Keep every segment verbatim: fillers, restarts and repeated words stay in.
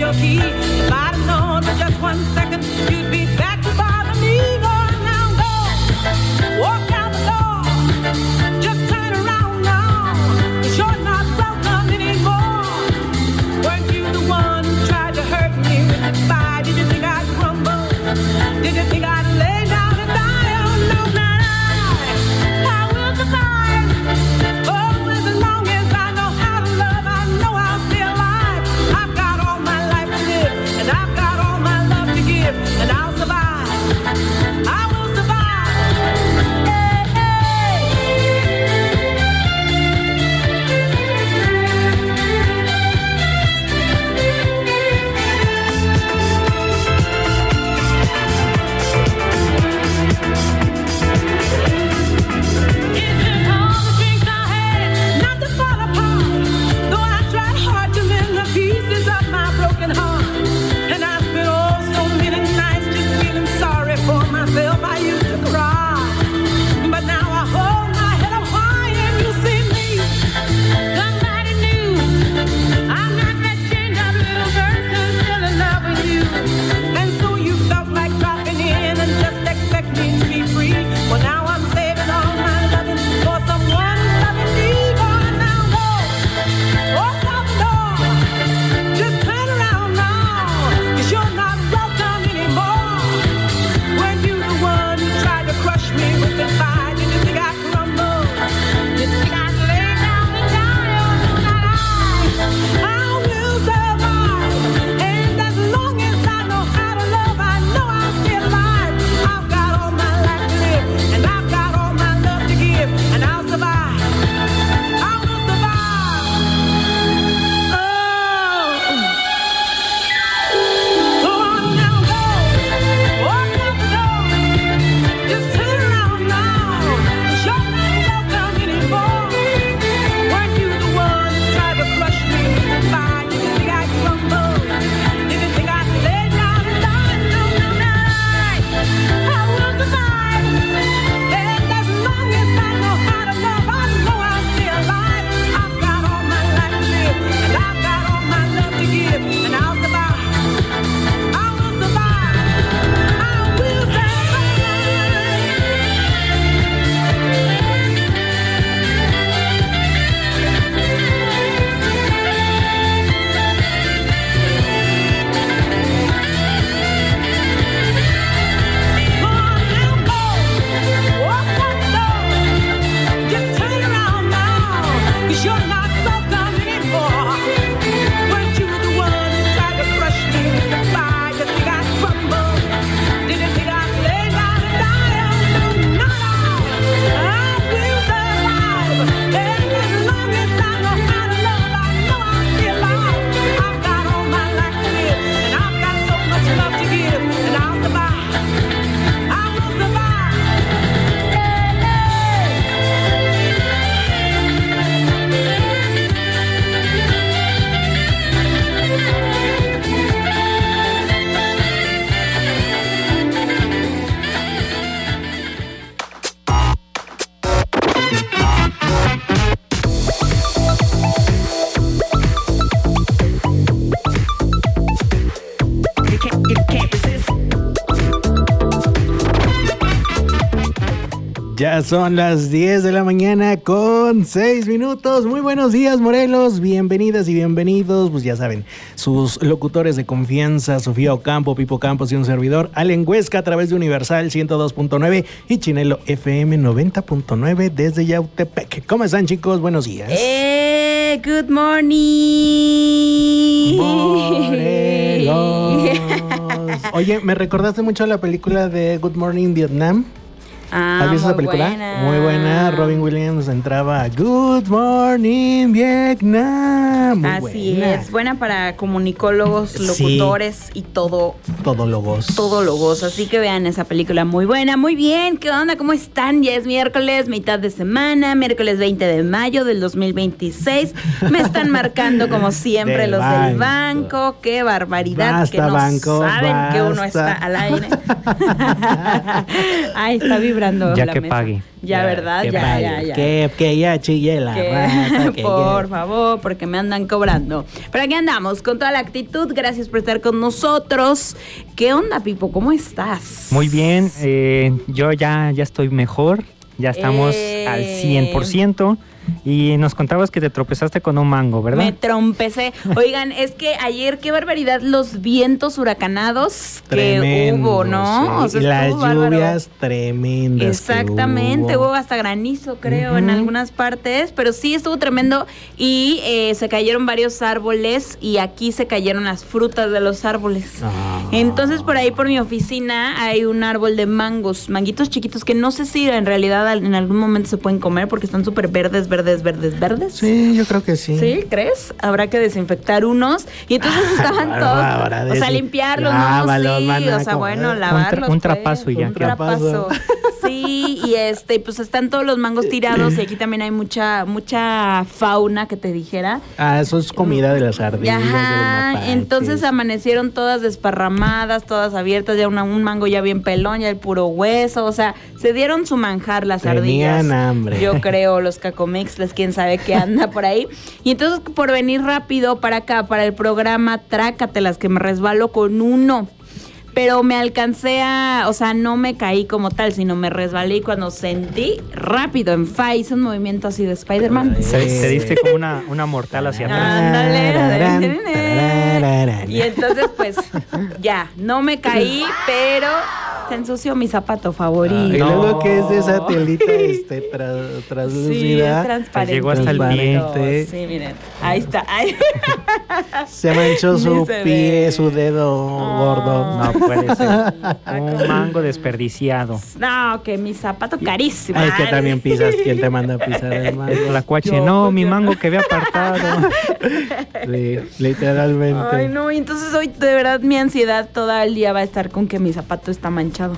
your key. If I'd known for just one second you'd be back to bother me. Go on now, go. Walk out the door. Just turn around now. 'Cause you're not welcome anymore. Weren't you the one who tried to hurt me with goodbye? Did you think I'd crumble? Did you think I'd lay down and die? Oh no, not I. I will survive. Oh, as long as I know how to love, I know I'll stay alive. I've got all my life to live, and I've got all my love to give, and I'll survive. I will survive. Hey, hey. It took all the strength I had not to fall apart. Though I tried hard to mend the pieces of my broken heart. And I spent oh so many nights just feeling sorry for myself. I used to cry. But now I hold my head up high and you see me. Somebody new. I'm not that chained up little person still in love with you. And so you felt like dropping in and just expect me to be free. Well, now I'm saving all my loving for someone who's loving me. Go on now, go. Walk out the door. Just turn around now. 'Cause you're not welcome anymore. Weren't you the one who tried to crush me with goodbye? Did you think I'd crumble? Did you think I'd lay down and die? Oh, no, not I. I will survive. And as long as I know how to love, I know I'll stay alive. I've got all my life to live, and I've got all my love to give, and I'll survive. I will survive. Oh. Go on now, go. Walk out the door. Just turn around now. 'Cause you're not welcome anymore. Weren't you the one who tried to crush me with goodbye? Did you think I'd crumble? Did you think I'd lay down and die? No, no, not I. I will survive. And as long as I know how to love, I know I'll stay alive. I've got all my life to live, and I've got all my love to give, and I'll survive. I will survive. I will Go on now, go. Walk out the door. Just turn around now. 'Cause you're not welcome anymore. Weren't you the one who tried to crush me with goodbye? Did you think I'd crumble? Did you think I'd lay down and die? Oh, no, not I. I will survive. And as long as I know how to love, I know I'll stay alive. I've got all my life to live, and I've got so much love to give, and I'll survive. I will survive. Hey, You can't, you can't resist. Ya son las diez de la mañana con seis minutos. Muy buenos días, Morelos. Bienvenidas y bienvenidos. Pues ya saben, sus locutores de confianza, Sofía Ocampo, Pipo Campos y un servidor, Allen Huesca, a través de Universal ciento dos punto nueve y Chinelo F M noventa punto nueve desde Yautepec. ¿Cómo están, chicos? Buenos días. Eh, good morning. Morelos. Oye, me recordaste mucho la película de Good Morning Vietnam. Ah, ¿Has visto muy esa película? buena. Muy buena. Robin Williams entraba a Good Morning Vietnam. Muy Así buena. es, buena para comunicólogos, Sí. locutores y todo, Todólogos. todólogos. Así que vean esa película muy buena. Muy bien, ¿qué onda? ¿Cómo están? Ya es miércoles, mitad de semana, miércoles veinte de mayo del dos mil veintiséis. Me están marcando como siempre Del los banco. del banco. Qué barbaridad, Basta, que no banco, saben que uno basta. está al aire. Ahí está vibrando vibrando Ya la que mesa. pague. Ya, Ya, ¿verdad? que Ya, pague, ya, ya. Que, que ya chille la Que- rata. que por ya- favor, porque me andan cobrando. Pero aquí andamos, con toda la actitud. Gracias por estar con nosotros. ¿Qué onda, Pipo? ¿Cómo estás? Muy bien, eh, yo ya, ya estoy mejor, ya estamos Eh. al cien por ciento. Y nos contabas que te tropezaste con un mango, ¿verdad? Me trompecé. Oigan, es que ayer, qué barbaridad, los vientos huracanados que Tremendo, hubo, ¿no? sí. O sea, y las estuvo bárbaro. lluvias tremendas. que Exactamente, hubo. hubo hasta granizo, creo, en Ujú. algunas partes, pero sí estuvo tremendo y eh, se cayeron varios árboles y aquí se cayeron las frutas de los árboles. Ah. Entonces por ahí por mi oficina hay un árbol de mangos, manguitos chiquitos que no sé si en realidad al- en algún momento se pueden comer porque están súper verdes, verdes, verdes, verdes. Sí, yo creo que sí. ¿Sí? ¿Crees? Habrá que desinfectar unos. Y entonces estaban bárbara, todos. O sea, desin- limpiarlos, ¿no? Lávalos, Sí, maná, o sea, como- bueno, Un tra- lavarlos. un pues, trapazo y ya. Un Trapazo. trapazo. Sí, y este, pues están todos los mangos tirados y aquí también hay mucha, mucha fauna que te dijera. Ah, eso es comida de las ardillas. de los Ajá, mapaches. entonces amanecieron todas desparramadas, todas abiertas, ya una- un mango ya bien pelón, ya el puro hueso, o sea, se dieron su manjar las Tenían ardillas. hambre. Yo creo, los cacomixles, quién sabe qué anda por ahí. Y entonces por venir rápido para acá, para el programa, trácatelas, que me resbalo con uno. Pero me alcancé a, o sea, no me caí como tal, sino me resbalé y cuando sentí rápido en fa, hice un movimiento así de Spider-Man. Ay. Se- te diste como una, una mortal hacia atrás. Ándale. Tararán, tararán. Y entonces, pues, ya, no me caí, pero se ensució mi zapato Y favorito. No. luego que es de esa telita este, tra- Sí, es translúcida. transparente. Llegó hasta el pie. Sí, miren, ahí está. Ay. Se manchó Ni su se pie, ve. su dedo gordo. No puede ser. Un mango desperdiciado. No, que mi zapato carísimo. Ay, es que también pisas. ¿Quién te manda a pisar el El mango? tlacuache, Yo, no, pues, mi ya. mango que había apartado. Li- literalmente. Ay, no, y entonces hoy de verdad mi ansiedad todo el día va a estar con que mi zapato está manchado.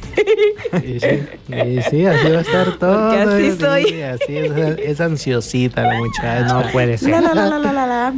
Y sí, y sí, así va a estar todo. Porque así el soy. día, así es, es ansiosita la muchacha. No puede ser. La, la, la, la, la, la, la.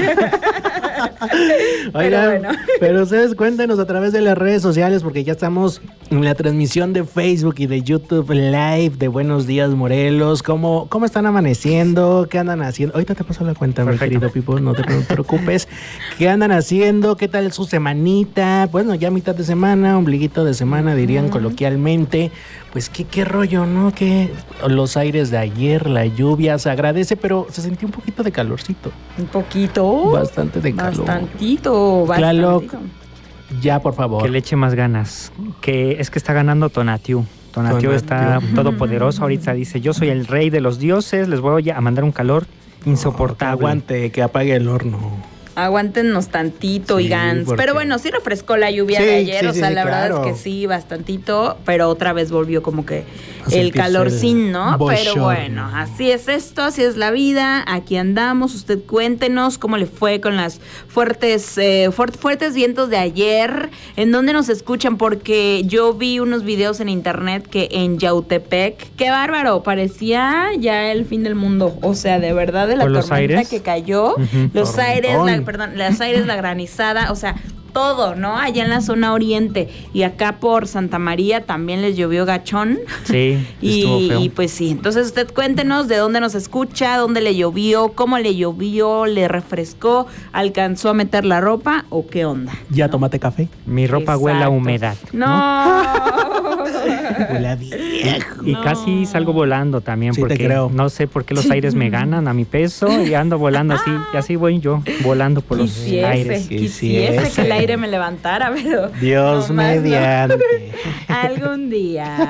Oigan, bueno. pero ustedes cuéntenos a través de las redes sociales porque ya estamos en la transmisión de Facebook y de YouTube Live de Buenos Días Morelos. ¿Cómo, cómo están amaneciendo? ¿Qué andan haciendo? Ahorita te paso la cuenta, Perfecto. mi querido Pipo, no te preocupes. ¿Qué andan haciendo? ¿Qué tal su semanita? Bueno, ya mitad de semana, ombliguito de semana, dirían coloquialmente. Pues qué, qué rollo, ¿no? Que los aires de ayer, la lluvia, se agradece, pero se sintió un poquito de calorcito. Un poquito. Bastante de calor. Bastantito, Tlaloc, bastantito. ya, por favor. Que le eche más ganas. Que es que está ganando Tonatiuh. Tonatiuh Tonatiuh. está todopoderoso. Ahorita dice, yo soy el rey de los dioses, les voy a mandar un calor insoportable. Aguante, que apague el horno. Aguántenos tantito, Sí, y Gans. porque- Pero bueno, sí refrescó la lluvia Sí, de ayer, sí, o sí, sea, sí, la verdad claro. es que sí, bastantito, pero otra vez volvió como que A el sentirse calorcín, ¿no? Pero bochorno. bueno, así es esto, así es la vida, aquí andamos, usted cuéntenos cómo le fue con las fuertes, eh, fuert- fuertes vientos de ayer, en dónde nos escuchan, porque yo vi unos videos en internet que en Yautepec, qué bárbaro, parecía ya el fin del mundo, o sea, de verdad, de la ¿Por los tormenta aires? que cayó, Ujú. los aires, la, Tormentón. perdón, los aires, la granizada, o sea, todo, ¿no? Allá en la zona oriente y acá por Santa María también les llovió gachón. Sí, estuvo Y, feo. y pues sí, entonces usted cuéntenos de dónde nos escucha, dónde le llovió, cómo le llovió, le refrescó, alcanzó a meter la ropa o qué onda. Ya tómate café. Mi ropa huele a Exacto. humedad. No. Huele viejo. Y No. casi salgo volando también Sí, te porque creo. no sé por qué los aires me ganan a mi peso y ando volando así. Y así voy yo, volando por los Quisiese, aires. quisiese Quisiese. que el aire me levantara, pero Dios nomás no. mediante. Algún día.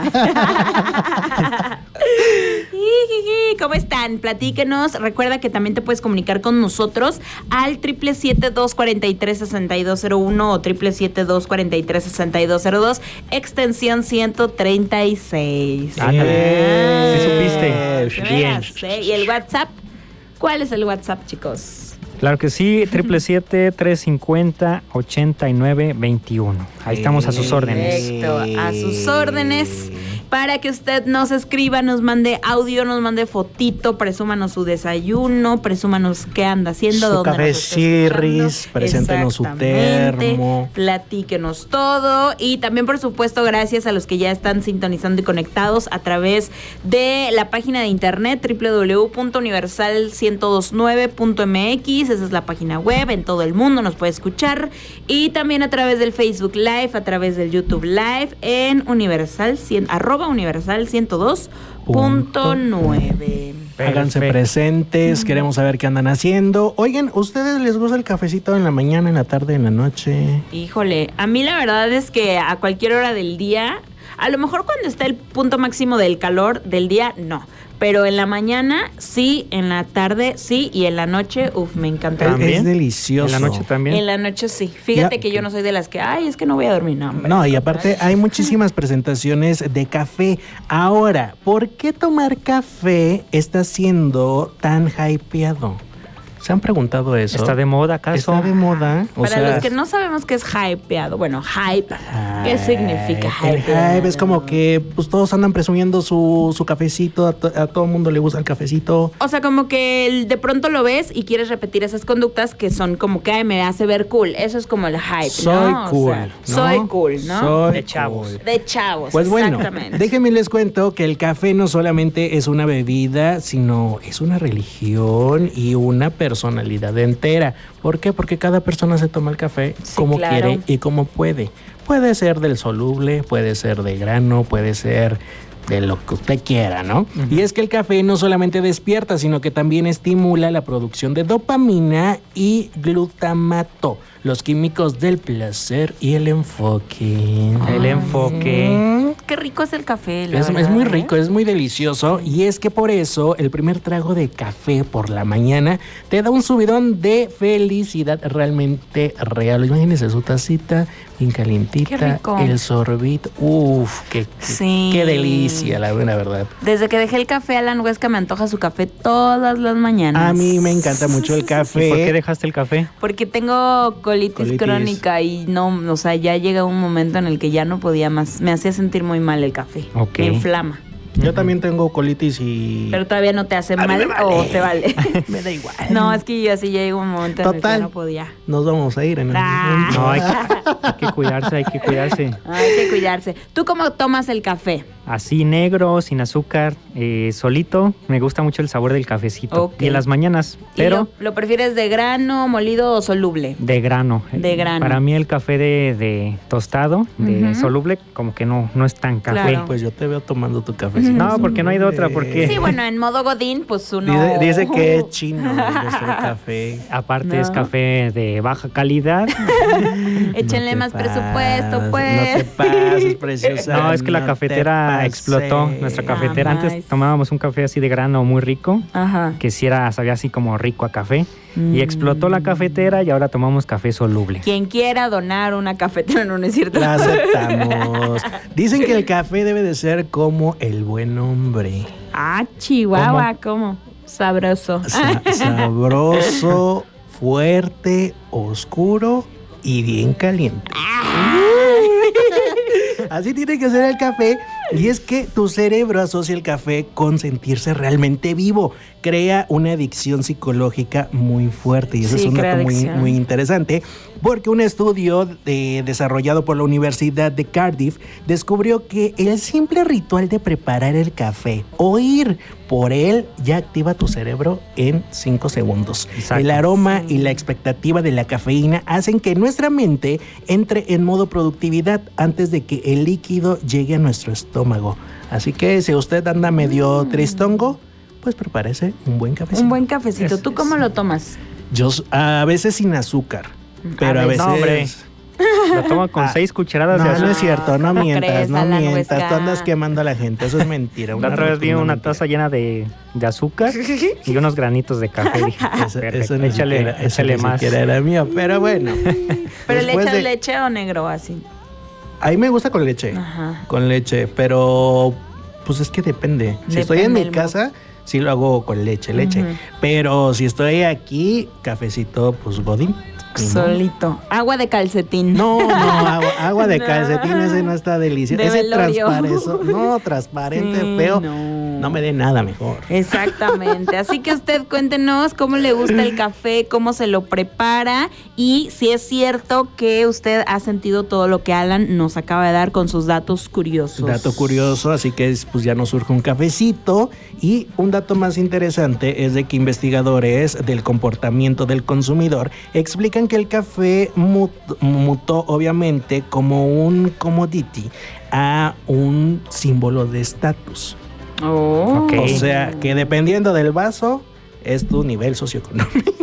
Jijiji, ¿cómo están? Platíquenos. Recuerda que también te puedes comunicar con nosotros al triple siete dos cuatro tres seis dos cero uno o triple siete dos cuatro tres seis dos cero dos, extensión ciento treinta y seis. Ándale. Sí supiste. Sí, Bien. ya sé. ¿Y el WhatsApp? ¿Cuál es el WhatsApp, chicos? Claro que sí, triple siete tres cincuenta ochenta y nueve veintiuno. Ahí estamos a sus órdenes. Perfecto, a sus órdenes. para que usted nos escriba, nos mande audio, nos mande fotito, presúmanos su desayuno, presúmanos qué anda haciendo, Su dónde café nos está chirris, escuchando. preséntenos su Exactamente. termo. Platíquenos todo y también, por supuesto, gracias a los que ya están sintonizando y conectados a través de la página de internet doble u doble u doble u punto universal ciento veintinueve punto m x. Esa es la página web, en todo el mundo nos puede escuchar, y también a través del Facebook Live, a través del YouTube Live en Universal cien, arroba Universal ciento dos punto nueve. Háganse Perfecto. presentes, queremos saber qué andan haciendo. Oigan, ¿ustedes les gusta el cafecito en la mañana, en la tarde, en la noche? Híjole, a mí la verdad es que a cualquier hora del día, a lo mejor cuando está el punto máximo del calor del día, no. Pero en la mañana sí, en la tarde sí, y en la noche, uff, me encanta. ¿También? Es delicioso. En la noche también. En la noche sí. Fíjate Ya- que yo no soy de las que, ay, es que no voy a dormir, no, hombre. No, y aparte hay muchísimas presentaciones de café. Ahora, ¿por qué tomar café está siendo tan hypeado? ¿Se han preguntado eso? ¿Está de moda acaso? ¿Está de moda? O Para sea, los que no sabemos qué es hypeado, bueno, hype, ¿qué significa el hype? hype es como que pues todos andan presumiendo su, su cafecito, a, to- a todo el mundo le gusta el cafecito. O sea, como que el- de pronto lo ves y quieres repetir esas conductas que son como que "Ay, me hace ver cool". Eso es como el hype, Soy ¿no? O cool, sea, ¿no? Soy cool, ¿no? Soy De chavos. cool. De chavos, Pues bueno, exactamente. déjenme les cuento que el café no solamente es una bebida, sino es una religión y una personalidad entera. ¿Por qué? Porque cada persona se toma el café Sí, como claro. quiere y como puede. Puede ser del soluble, puede ser de grano, puede ser de lo que usted quiera, ¿no? Y es que el café no solamente despierta, sino que también estimula la producción de dopamina y glutamato, los químicos del placer y el enfoque. El enfoque. Mm. Qué rico es el café, la Es, verdad, es muy ¿eh? rico, es muy delicioso, y es que por eso el primer trago de café por la mañana te da un subidón de felicidad realmente real. Imagínense su tacita bien calientita, Qué rico. el sorbito, uff, qué, Sí. qué delicia, la buena verdad. Desde que dejé el café, Alan Huesca me antoja su café todas las mañanas. A mí me encanta mucho el ¿Y café. por qué dejaste el café? Porque tengo colitis, Colitis. crónica y no, o sea, ya llega un momento en el que ya no podía más. Me hacía sentir muy mal el café. Ok. Me inflama. Yo también tengo colitis y... Pero todavía no te hace A mí mal me vale. o te vale. me da igual. No, es que yo así ya llegó un momento en el que Total. ya no podía. Nos vamos a ir en el Ah. No, hay que, hay que cuidarse, hay que cuidarse. Hay que cuidarse. ¿Tú cómo tomas el café? Así negro, sin azúcar, eh, solito. Me gusta mucho el sabor del cafecito. Ok. Y en las mañanas, ¿Y pero lo, lo prefieres de grano, molido o soluble? de grano. De grano. Para mí el café de, de tostado, de Ujú. soluble, como que no, no es tan café. Claro. Pues yo te veo tomando tu cafecito. No, porque no hay de otra, porque Sí, bueno, en modo godín, pues uno... Dice, dice que es chino el nuestro café. aparte No. es café de baja calidad. Échenle No te más pases, presupuesto, pues. No te pases, preciosa. No, es que la no cafetera te explotó. pases. Nuestra cafetera, Ah, nice. antes tomábamos un café así de grano muy rico, Ajá. que si era, sabía así como rico a café. Mm. Y explotó la cafetera y ahora tomamos café soluble. Quien quiera donar una cafetera, no, no es cierto. La aceptamos. Dicen que el café debe de ser como el buen hombre. Ah, Chihuahua, ¿cómo? Sabroso. Sa- sabroso, fuerte, oscuro y bien caliente. Así tiene que ser el café. Y es que tu cerebro asocia el café con sentirse realmente vivo. Crea una adicción psicológica muy fuerte. Y eso Sí, es un crea dato muy, adicción. muy interesante. Porque un estudio de- desarrollado por la Universidad de Cardiff descubrió que el simple ritual de preparar el café o ir por él ya activa tu cerebro en cinco segundos. Exacto. El aroma y la expectativa de la cafeína hacen que nuestra mente entre en modo productividad antes de que el líquido llegue a nuestro estómago. Así que si usted anda medio tristongo, pues prepárese un buen cafecito. Un buen cafecito. Es- ¿Tú cómo lo tomas? Yo s- a veces sin azúcar, pero a A veces... veces- No, hombre. Lo tomo con Ah, seis cucharadas de No, no azúcar. es cierto, no ¿Cómo mientas, crees, no Alan mientas. Huesca? Tú andas quemando a la gente, eso es mentira. La otra vez vi rotunda una mentira. taza llena de, de azúcar y unos granitos de café. Dije, Eso, perfecto, eso ni échale, siquiera, eso échale ni más. siquiera era mío, pero bueno. ¿Pero le Después echas de- leche o negro así? A mí me gusta con leche, Ajá. con leche, pero pues es que depende. Si estoy en Depende mi el casa, sí lo hago con leche, leche. Ujú. Pero si estoy aquí, cafecito, pues godín. Solito. Agua de calcetín. No, no, agua, agua de No. calcetín, ese no está delicioso. De Ese velorio. transparente, no, transparente, Sí, feo. no. No me dé nada mejor. Exactamente. Así que usted cuéntenos cómo le gusta el café, cómo se lo prepara y si es cierto que usted ha sentido todo lo que Alan nos acaba de dar con sus datos curiosos. Dato curioso, así que es, pues ya nos surge un cafecito. Y un dato más interesante es de que investigadores del comportamiento del consumidor explican que el café mut- mutó obviamente como un commodity a un símbolo de estatus. Oh. Ok. O sea, que dependiendo del vaso es tu nivel socioeconómico.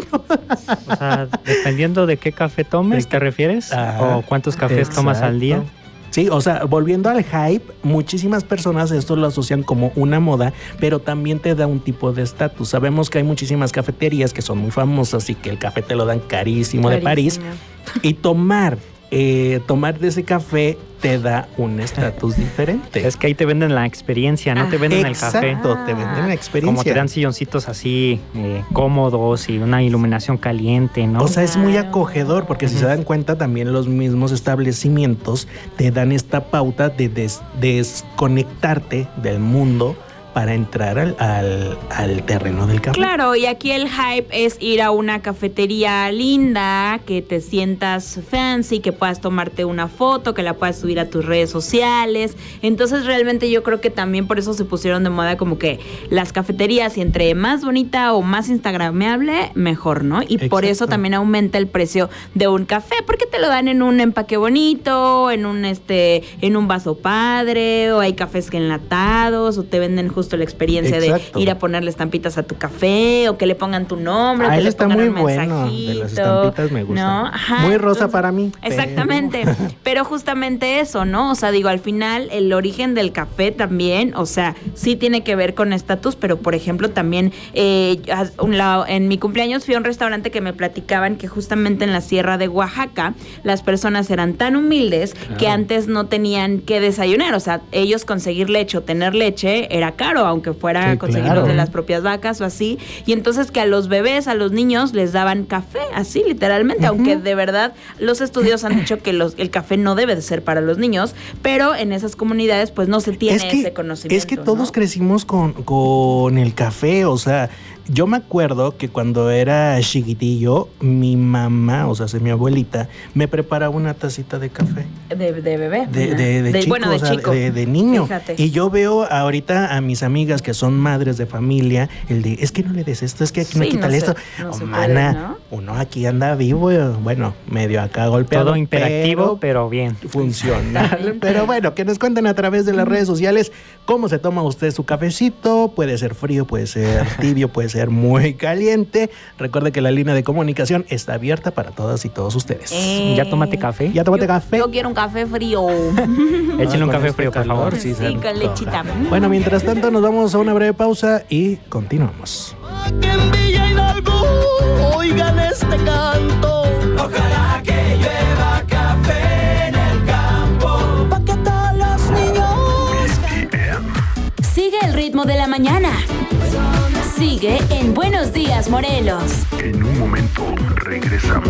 O sea, dependiendo de qué café tomes, De ¿te refieres? Ajá, ¿O cuántos cafés tomas al día? exacto. Sí, o sea, volviendo al hype, muchísimas personas esto lo asocian como una moda, pero también te da un tipo de estatus. Sabemos que hay muchísimas cafeterías que son muy famosas y que el café te lo dan carísimo, de París. Carísimo. Y tomar, eh, tomar de ese café te da un estatus diferente. Es que ahí te venden la experiencia, no te venden el café. Exacto, te venden la experiencia. Como te dan silloncitos así eh, cómodos y una iluminación caliente, ¿no? O sea, es muy Claro. acogedor porque si se dan cuenta también los mismos establecimientos te dan esta pauta de des- desconectarte del mundo para entrar al, al, al terreno del café. Claro, y aquí el hype es ir a una cafetería linda, que te sientas fancy, que puedas tomarte una foto, que la puedas subir a tus redes sociales. Entonces realmente yo creo que también por eso se pusieron de moda como que las cafeterías, y entre más bonita o más instagrameable, mejor, ¿no? Y por eso Exacto. también aumenta el precio de un café, porque te lo dan en un empaque bonito, en un este, en un vaso padre, o hay cafés que enlatados, o te venden justo la experiencia Exacto. de ir a ponerle estampitas a tu café, o que le pongan tu nombre, o Ah, que eso le está pongan muy un bueno. mensajito. De las estampitas me gusta. ¿No? Ajá, Muy rosa entonces- para mí. pero- Exactamente. Pero justamente eso, ¿no? O sea, digo, al final el origen del café también, o sea, sí tiene que ver con estatus, pero por ejemplo también eh, a un lado- en mi cumpleaños fui a un restaurante que me platicaban que justamente en la sierra de Oaxaca las personas eran tan humildes que Ah. antes no tenían que desayunar, o sea, ellos conseguir leche o tener leche era caro, aunque fuera Sí, conseguirlo claro. de las propias vacas o así, y entonces que a los bebés, a los niños les daban café, así literalmente, aunque de verdad los estudios han dicho que los, el café no debe de ser para los niños, pero en esas comunidades pues no se tiene es que, ese conocimiento. Es que todos ¿no? crecimos con, con el café, o sea, yo me acuerdo que cuando era chiquitillo, mi mamá, o sea, sí, mi abuelita, me preparaba una tacita de café. De, de bebé. De, de, de, chico, bueno, de o sea, chico. de, de niño. Fíjate. Y yo veo ahorita a mis amigas que son madres de familia, el de, es que no le des esto, es que aquí no Sí, quítale no se- esto. no Oh, se mana, puede, ¿no? uno aquí anda vivo, eh, bueno, medio acá golpeado. Todo imperactivo, pero pero bien. funcional. Pero bueno, que nos cuenten a través de las redes sociales cómo se toma usted su cafecito. Puede ser frío, puede ser tibio, puede ser muy caliente. Recuerde que la línea de comunicación está abierta para todas y todos ustedes. Eh, ¿Ya tómate café? ¿Ya tómate yo- café? Yo quiero un café frío. Échale un Ah, con café este frío, por calor, favor. sí, Sí, se con antoja. lechita. Bueno, mientras tanto nos vamos a una breve pausa y continuamos. Que en Villa Hidalgo oigan este canto. Ojalá que llueva café en el campo. Pa' que todos los niños. Sigue el ritmo de la mañana. Sigue en Buenos Días, Morelos. En un momento regresamos.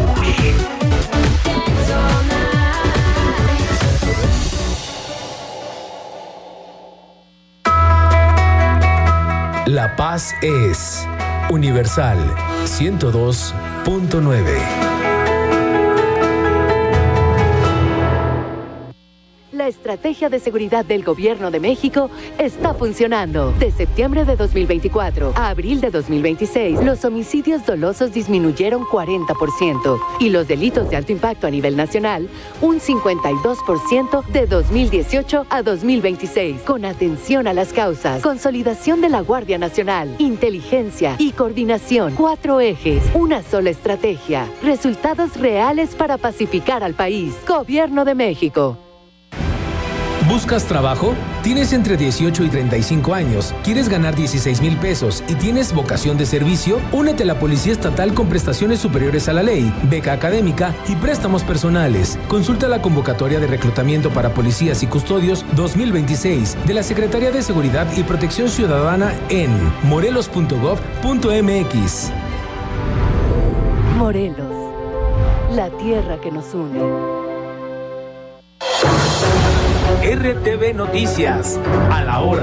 La paz es Universal ciento dos punto nueve. La estrategia de seguridad del Gobierno de México está funcionando. De septiembre de dos mil veinticuatro a abril de dos mil veintiséis, los homicidios dolosos disminuyeron cuarenta por ciento y los delitos de alto impacto a nivel nacional un cincuenta y dos por ciento de dos mil dieciocho a dos mil veintiséis. Con atención a las causas, consolidación de la Guardia Nacional, inteligencia y coordinación. Cuatro ejes, una sola estrategia. Resultados reales para pacificar al país. Gobierno de México. ¿Buscas trabajo? ¿Tienes entre dieciocho y treinta y cinco años? ¿Quieres ganar dieciséis mil pesos y tienes vocación de servicio? Únete a la Policía Estatal con prestaciones superiores a la ley, beca académica y préstamos personales. Consulta la convocatoria de reclutamiento para policías y custodios dos mil veintiséis de la Secretaría de Seguridad y Protección Ciudadana en morelos punto gov punto m x. Morelos. la tierra que nos une. R T V Noticias, a la hora.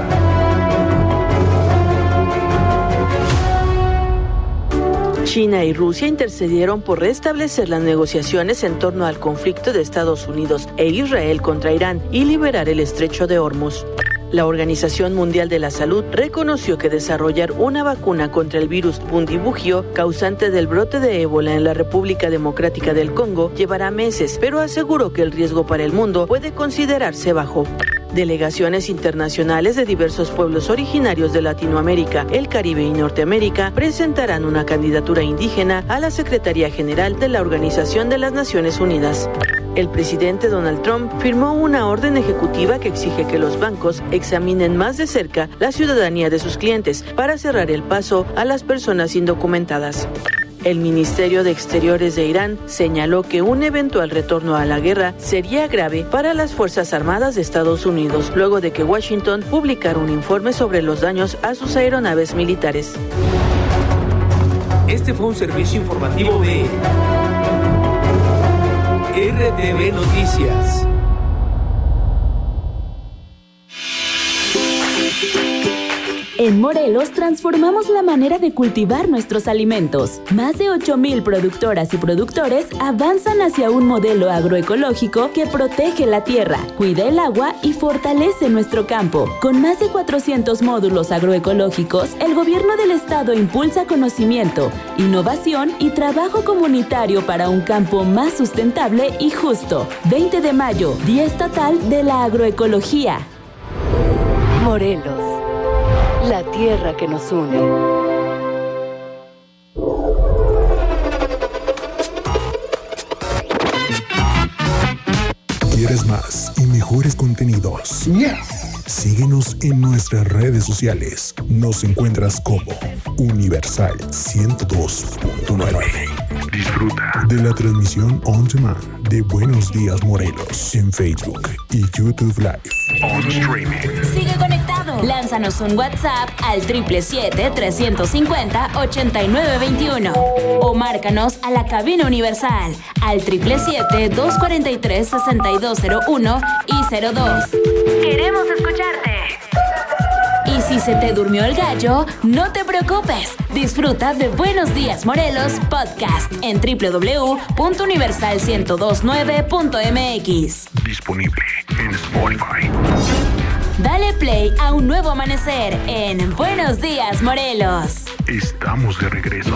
China y Rusia intercedieron por restablecer las negociaciones en torno al conflicto de Estados Unidos e Israel contra Irán y liberar el estrecho de Hormuz. La Organización Mundial de la Salud reconoció que desarrollar una vacuna contra el virus Bundibugyo, causante del brote de ébola en la República Democrática del Congo, llevará meses, pero aseguró que el riesgo para el mundo puede considerarse bajo. Delegaciones internacionales de diversos pueblos originarios de Latinoamérica, el Caribe y Norteamérica presentarán una candidatura indígena a la Secretaría General de la Organización de las Naciones Unidas. El presidente Donald Trump firmó una orden ejecutiva que exige que los bancos examinen más de cerca la ciudadanía de sus clientes para cerrar el paso a las personas indocumentadas. El Ministerio de Exteriores de Irán señaló que un eventual retorno a la guerra sería grave para las Fuerzas Armadas de Estados Unidos, luego de que Washington publicara un informe sobre los daños a sus aeronaves militares. Este fue un servicio informativo de R T V Noticias. En Morelos transformamos la manera de cultivar nuestros alimentos. Más de ocho mil productoras y productores avanzan hacia un modelo agroecológico que protege la tierra, cuida el agua y fortalece nuestro campo. Con más de cuatrocientos módulos agroecológicos, el gobierno del estado impulsa conocimiento, innovación y trabajo comunitario para un campo más sustentable y justo. veinte de mayo, Día Estatal de la Agroecología. Morelos, la tierra que nos une. ¿Quieres más y mejores contenidos? Yes. Síguenos en nuestras redes sociales. Nos encuentras como Universal ciento dos punto nueve. Disfruta de la transmisión on demand de Buenos Días Morelos en Facebook y YouTube Live. On streaming. Sigue conectado. Lánzanos un WhatsApp al siete siete siete, tres cinco cero, ocho nueve dos uno o márcanos a la cabina universal al siete siete siete, dos cuatro tres, seis dos cero uno y cero dos. Queremos escucharte. Y si se te durmió el gallo, no te preocupes. Disfruta de Buenos Días Morelos Podcast en doble u doble u doble u punto universal ciento dos nueve punto m x. Disponible en Spotify. Dale play a un nuevo amanecer en Buenos Días Morelos. Estamos de regreso.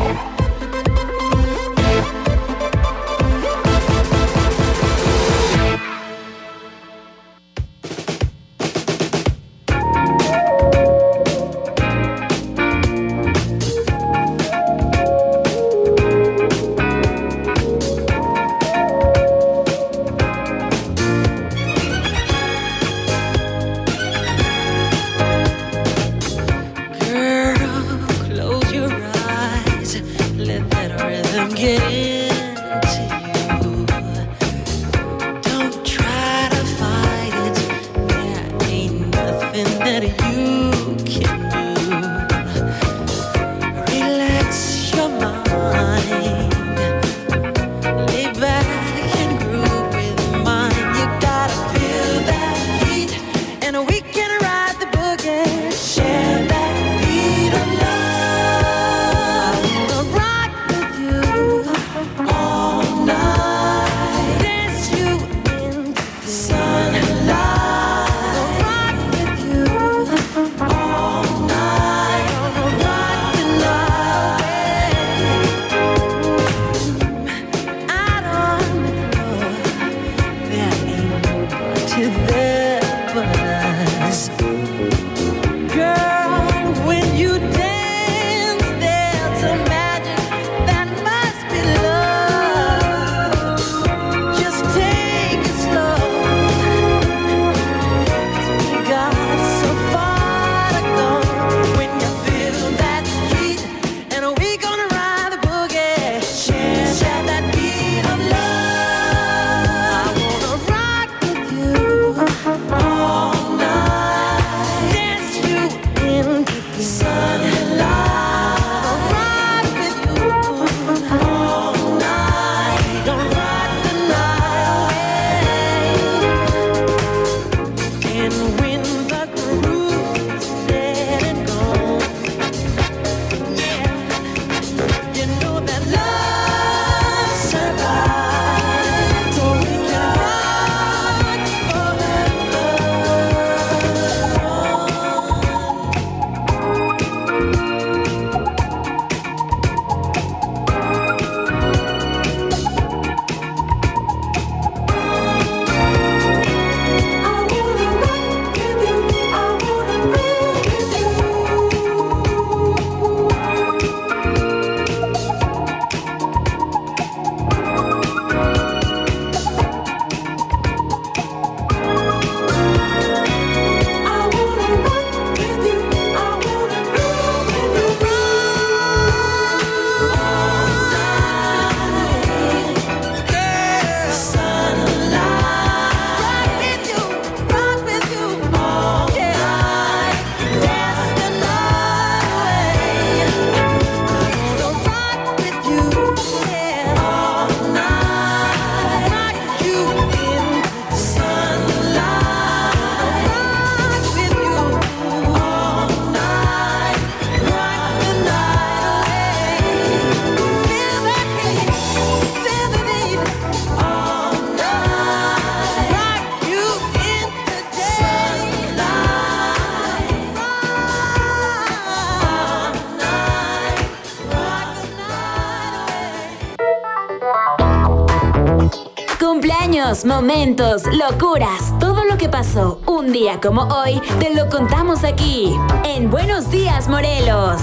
Sueños, momentos, locuras, todo lo que pasó un día como hoy, te lo contamos aquí, en Buenos Días, Morelos.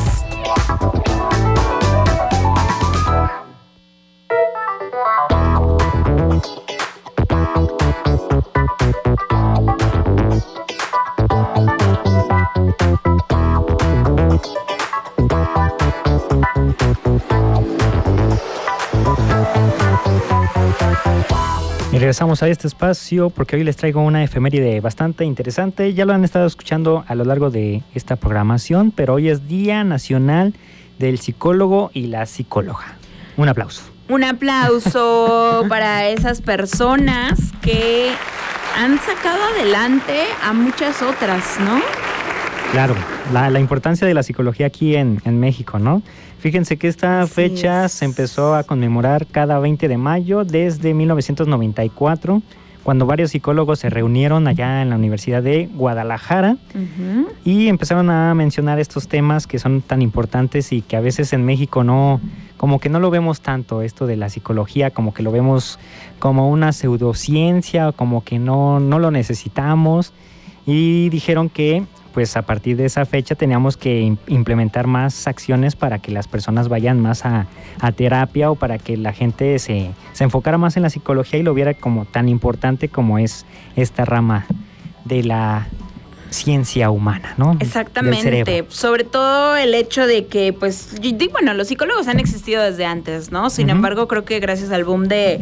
Y regresamos a este espacio porque hoy les traigo una efeméride bastante interesante. Ya lo han estado escuchando a lo largo de esta programación, pero hoy es Día Nacional del Psicólogo y la Psicóloga. Un aplauso. Un aplauso para esas personas que han sacado adelante a muchas otras, ¿no? Claro, la, la importancia de la psicología aquí en, en México, ¿no? Fíjense que esta Así fecha es. se empezó a conmemorar cada veinte de mayo desde mil novecientos noventa y cuatro, cuando varios psicólogos se reunieron allá en la Universidad de Guadalajara uh-huh. y empezaron a mencionar estos temas que son tan importantes y que a veces en México no, como que no lo vemos tanto, esto de la psicología, como que lo vemos como una pseudociencia, como que no, no lo necesitamos, y dijeron que pues a partir de esa fecha teníamos que implementar más acciones para que las personas vayan más a, a terapia, o para que la gente se, se enfocara más en la psicología y lo viera como tan importante como es esta rama de la ciencia humana, ¿no? Exactamente. Sobre todo el hecho de que, pues, bueno, los psicólogos han existido desde antes, ¿no? Sin uh-huh. embargo, creo que gracias al boom de,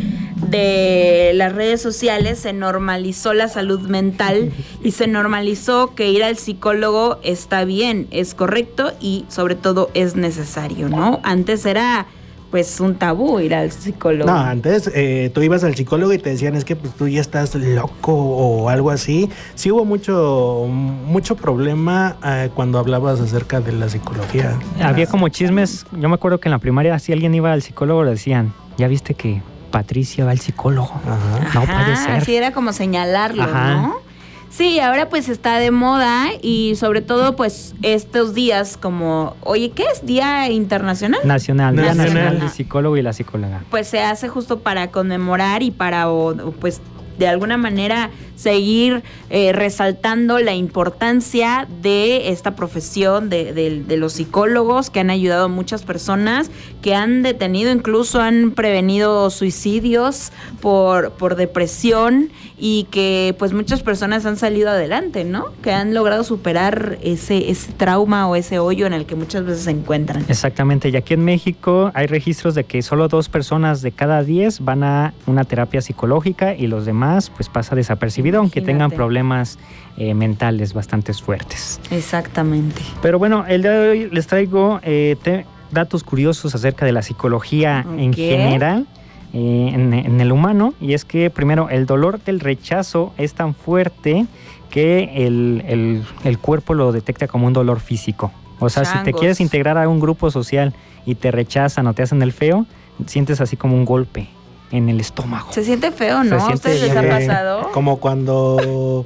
de las redes sociales se normalizó la salud mental y se normalizó que ir al psicólogo está bien, es correcto y sobre todo es necesario, ¿no? Antes era pues un tabú ir al psicólogo. No, antes eh, tú ibas al psicólogo y te decían es que pues tú ya estás loco o algo así. Sí hubo mucho mucho problema eh, cuando hablabas acerca de la psicología. Había como chismes. Yo me acuerdo que en la primaria si alguien iba al psicólogo le decían, ¿ya viste que Patricia va al psicólogo? Ajá. No Ajá, puede ser. Sí, era como señalarlo, Ajá. ¿no? Sí, ahora pues está de moda y sobre todo pues estos días como, oye, ¿qué es? ¿Día Internacional? Nacional, Día Nacional. Nacional del Psicólogo y la Psicóloga. Pues se hace justo para conmemorar y para, o, o, pues de alguna manera seguir eh, resaltando la importancia de esta profesión de, de, de los psicólogos, que han ayudado a muchas personas, que han detenido, incluso han prevenido suicidios por, por depresión, y que pues muchas personas han salido adelante, ¿no? Que han logrado superar ese, ese trauma o ese hoyo en el que muchas veces se encuentran. Exactamente, y aquí en México hay registros de que solo dos personas de cada diez van a una terapia psicológica y los demás pues pasa desapercibido, aunque tengan problemas eh, mentales bastante fuertes. Exactamente. Pero bueno, el día de hoy les traigo eh, te, datos curiosos acerca de la psicología okay. en general, eh, en, en el humano, y es que primero el dolor del rechazo es tan fuerte que el, el, el cuerpo lo detecta como un dolor físico. O sea, Changos. Si te quieres integrar a un grupo social y te rechazan o te hacen el feo, sientes así como un golpe en el estómago. Se siente feo, ¿no? ¿A ustedes les ha pasado? Como cuando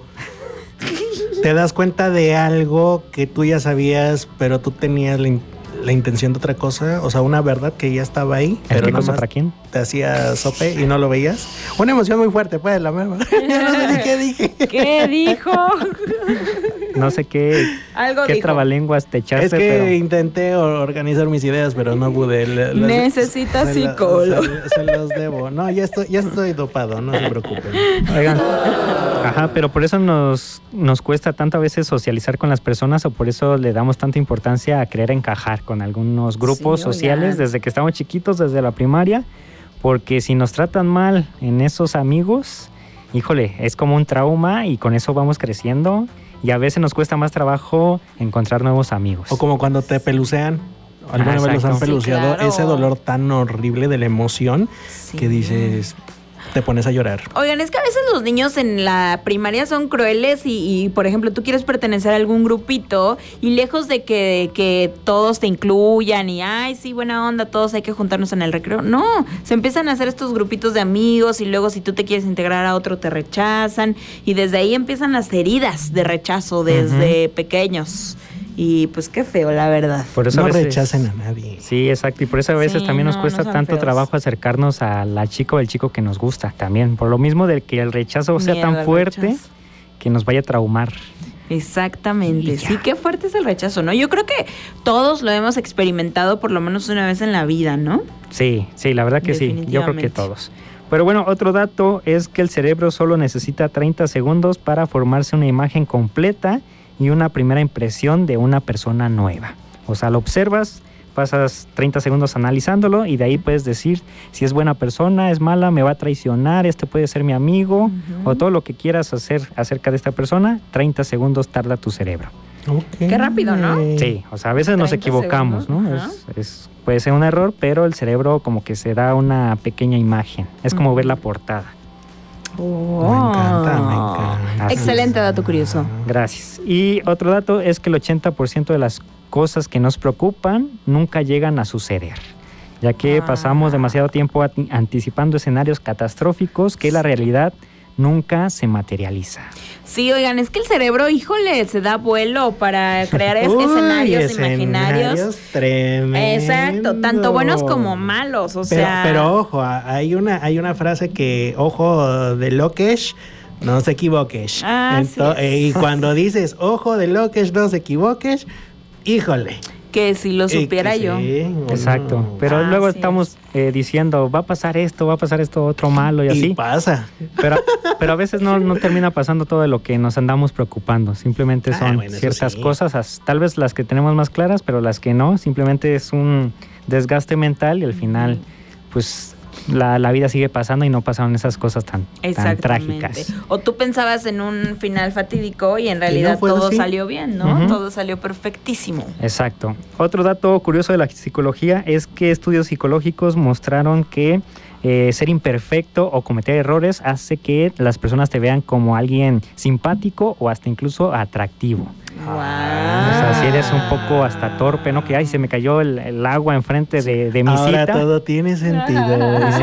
te das cuenta de algo que tú ya sabías, pero tú tenías la, in- la intención de otra cosa, o sea, una verdad que ya estaba ahí, pero ¿qué cosa para quién? Te hacía sope y no lo veías. Una emoción muy fuerte, pues, la misma. Ya no sé ni qué dije. ¿Qué dijo? No sé qué, Algo qué dijo. trabalenguas te echaste, Es que pero... intenté organizar mis ideas, pero no pude. Le- les- Necesitas se la- psicólogo. Se, se los debo. No, ya estoy, ya estoy dopado, no se preocupen. Oigan, ajá, pero por eso nos, nos cuesta tanto a veces socializar con las personas, o por eso le damos tanta importancia a querer encajar con algunos grupos Sí, sociales oigan. desde que estamos chiquitos, desde la primaria, porque si nos tratan mal en esos amigos, híjole, es como un trauma y con eso vamos creciendo y a veces nos cuesta más trabajo encontrar nuevos amigos. O como cuando te pelucean. Alguna Ah, vez los han exacto. peluceado. Sí, claro. Ese dolor tan horrible de la emoción Sí. que dices, te pones a llorar. Oigan, es que a veces los niños en la primaria son crueles y, y, por ejemplo, tú quieres pertenecer a algún grupito y lejos de que, que todos te incluyan y, ay, sí, buena onda, todos hay que juntarnos en el recreo. No, se empiezan a hacer estos grupitos de amigos y luego si tú te quieres integrar a otro te rechazan y desde ahí empiezan las heridas de rechazo desde uh-huh. pequeños. Y pues qué feo, la verdad. Por eso no a veces, rechacen a nadie. Sí, exacto. Y por eso a veces Sí, también nos no, cuesta no sean tanto feos. trabajo acercarnos a la chica o el chico que nos gusta también. Por lo mismo de que el rechazo sea Miedo tan al fuerte rechazo. que nos vaya a traumar. Exactamente, Y ya. sí, qué fuerte es el rechazo, ¿no? Yo creo que todos lo hemos experimentado por lo menos una vez en la vida, ¿no? Sí, sí, la verdad que sí. Yo creo que Definitivamente. todos. Pero bueno, otro dato es que el cerebro solo necesita treinta segundos para formarse una imagen completa y una primera impresión de una persona nueva. O sea, lo observas, pasas treinta segundos analizándolo y de ahí puedes decir si es buena persona, es mala, me va a traicionar, este puede ser mi amigo, Ujú. o todo lo que quieras hacer acerca de esta persona, treinta segundos tarda tu cerebro. Okay. Qué rápido, ¿no? Sí, o sea, a veces nos treinta equivocamos, segundos, ¿no? ajá. Es, es- puede ser un error, pero el cerebro como que se da una pequeña imagen. Es como Ujú. ver la portada. Oh. Me encanta, me encanta. Así Excelente dato curioso. Gracias. Y otro dato es que el ochenta por ciento de las cosas que nos preocupan nunca llegan a suceder, ya que Ah. pasamos demasiado tiempo ati- anticipando escenarios catastróficos que la realidad nunca se materializa. Sí, oigan, es que el cerebro, híjole, se da vuelo para crear es- Uy, escenarios escenarios imaginarios. tremendos. Exacto, tanto buenos como malos, o Pero, sea. pero ojo, a- hay una, hay una frase que, ojo de Lokesh, no se equivoques. Así Ento- es. eh, y cuando dices ojo de Lokesh, no se equivoques, híjole. que si lo supiera Y que yo. sí, o Exacto. no. Pero Ah, luego así estamos eh, diciendo, va a pasar esto, va a pasar esto otro malo y Y así. pasa. Pero, pero a veces no, no termina pasando todo de lo que nos andamos preocupando. Simplemente Ah, son bueno, eso ciertas sí. cosas, as- tal vez las que tenemos más claras, pero las que no, simplemente es un desgaste mental y al final, pues la, la vida sigue pasando y no pasaron esas cosas tan, tan Exactamente. trágicas. O tú pensabas en un final fatídico y en realidad fue todo así. salió bien, ¿no? Ujú. Todo salió perfectísimo. Exacto. Otro dato curioso de la psicología es que estudios psicológicos mostraron que eh, ser imperfecto o cometer errores hace que las personas te vean como alguien simpático o hasta incluso atractivo. Wow. O sea, si eres un poco hasta torpe, ¿no? Que, ay, se me cayó el, el agua enfrente de, de mi Ahora cita. todo tiene sentido.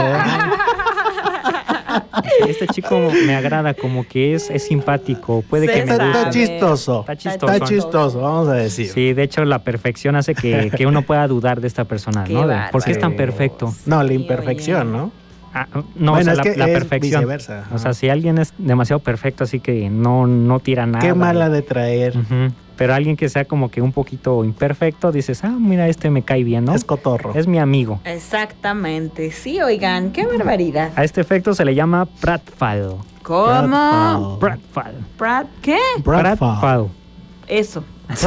Este chico me agrada, como que es, es simpático, puede Se que me Está, guste. está chistoso. Está chistoso. Está chistoso, vamos a decir. Sí, de hecho la perfección hace que, que uno pueda dudar de esta persona, Qué ¿no? De, ¿por qué es tan bárbaro. perfecto? No, la Sí, imperfección, oye. ¿no? Ah, no, Bueno, o sea, es la, que la es perfección. viceversa, O sea, ajá. si alguien es demasiado perfecto, así que no, no tira nada. Qué mala de traer. Ujú. Pero alguien que sea como que un poquito imperfecto, dices, ah, mira, este me cae bien, ¿no? Es cotorro. Es mi amigo. Exactamente. Sí, oigan, qué barbaridad. A este efecto se le llama pratfall. ¿Cómo? Pratfall. Brad, ¿qué? Bradfall. Eso.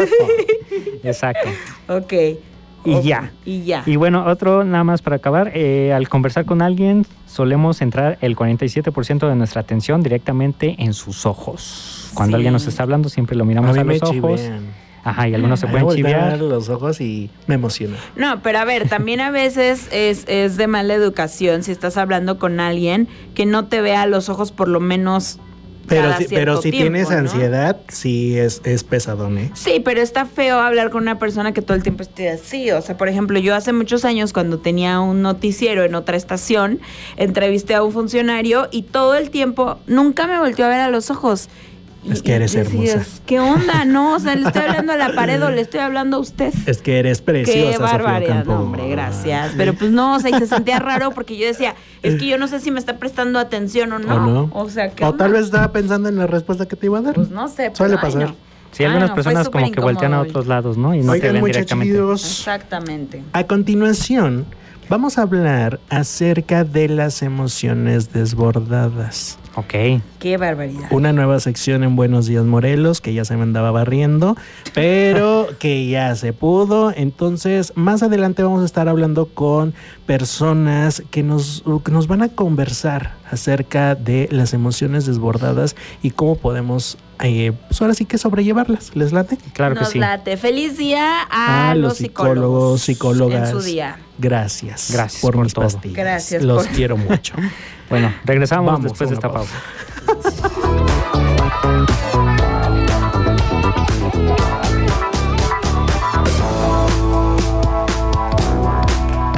Exacto. Ok. Y Ok, ya. Y ya. Y bueno, otro nada más para acabar, eh, al conversar con alguien solemos centrar el cuarenta y siete por ciento de nuestra atención directamente en sus ojos. Cuando Sí. alguien nos está hablando siempre lo A miramos mí a, me los ojos. chivean. Ajá, y algunos se A mí pueden me voltean chivear. los ojos y me emociona. No, pero a ver, también a veces es, es de mala educación si estás hablando con alguien que no te vea a los ojos por lo menos Pero cada si, cierto pero si tiempo, tienes ¿no? ansiedad, sí es, es pesadón, ¿eh? Sí, pero está feo hablar con una persona que todo el tiempo esté así. O sea, por ejemplo, yo hace muchos años cuando tenía un noticiero en otra estación, entrevisté a un funcionario y todo el tiempo nunca me volteó a ver a los ojos. Y- Es que eres y decías, hermosa. ¿qué onda? No, o sea, le estoy hablando a la pared o le estoy hablando a usted. Es que eres preciosa, Qué Sofía barbaridad, Ocampo. no, hombre, gracias. Pero pues no, o sea, y se sentía raro porque yo decía, es que yo no sé si me está prestando atención o no. ¿O no? O sea, ¿qué O onda? tal vez estaba pensando en la respuesta que te iba a dar. Pues no sé. pero, Suele ay, pasar. no. Sí, Ay, algunas no, fue personas como súper que voltean a incómodo. otros lados, ¿no? Y no te Oigan, ven directamente. muchachos, Exactamente. a continuación vamos a hablar acerca de las emociones desbordadas. Ok. Qué barbaridad. Una nueva sección en Buenos Días Morelos, que ya se me andaba barriendo, pero que ya se pudo. Entonces, más adelante vamos a estar hablando con personas que nos, que nos van a conversar acerca de las emociones desbordadas y cómo podemos, eh, pues ahora sí que sobrellevarlas. ¿Les late? Claro que Nos sí. late. Feliz día a, A los psicólogos, psicólogas. en su día. Gracias. Gracias por, por mis todo. pastillas. Gracias Los por- quiero mucho. Bueno, regresamos Vamos, después de una esta pausa. pausa.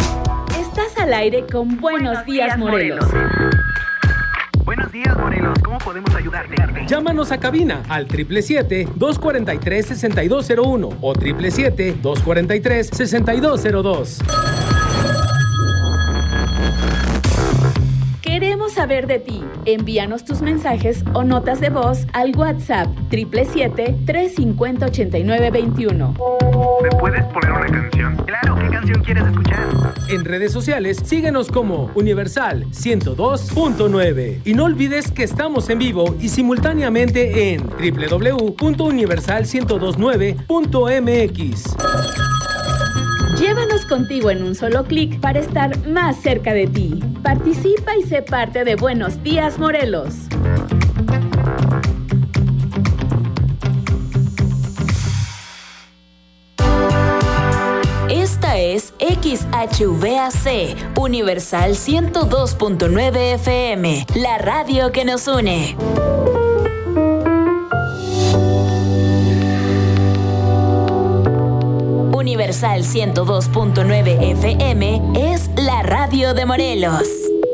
Estás al aire con Buenos, Días, Morelos. Buenos días, Morelos. ¿Cómo ¿Cómo podemos ayudarte? Llámanos a cabina al siete siete siete, dos cuatro tres, seis dos cero uno o siete siete siete, dos cuatro tres, seis dos cero dos. Queremos saber de ti. Envíanos tus mensajes o notas de voz al WhatsApp siete siete siete, tres cinco cero, ocho nueve dos uno. ¿Me puedes poner una canción? Claro, ¿qué canción quieres escuchar? En redes sociales, síguenos como Universal ciento dos punto nueve. Y no olvides que estamos en vivo y simultáneamente en doble u doble u doble u punto universal ciento veintinueve punto m x. Llévanos contigo en un solo clic para estar más cerca de ti. Participa y sé parte de Buenos Días, Morelos. Esta es X H V A C, Universal ciento dos punto nueve F M, la radio que nos une. Universal ciento dos punto nueve F M es la radio de Morelos.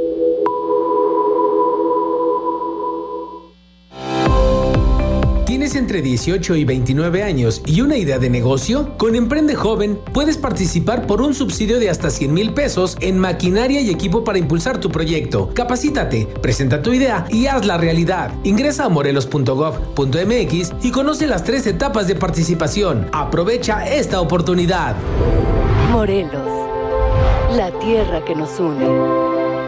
¿Tienes entre dieciocho y veintinueve años y una idea de negocio? Con Emprende Joven puedes participar por un subsidio de hasta cien mil pesos en maquinaria y equipo para impulsar tu proyecto. Capacítate, presenta tu idea y hazla realidad. Ingresa a morelos punto gov punto m x y conoce las tres etapas de participación. Aprovecha esta oportunidad. Morelos, la tierra que nos une.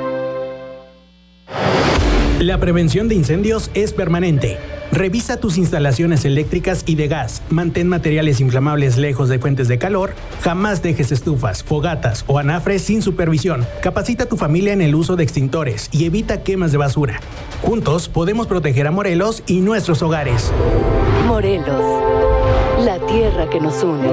La prevención de incendios es permanente. Revisa tus instalaciones eléctricas y de gas. Mantén materiales inflamables lejos de fuentes de calor. Jamás dejes estufas, fogatas o anafres sin supervisión. Capacita a tu familia en el uso de extintores y evita quemas de basura. Juntos podemos proteger a Morelos y nuestros hogares. Morelos, la tierra que nos une.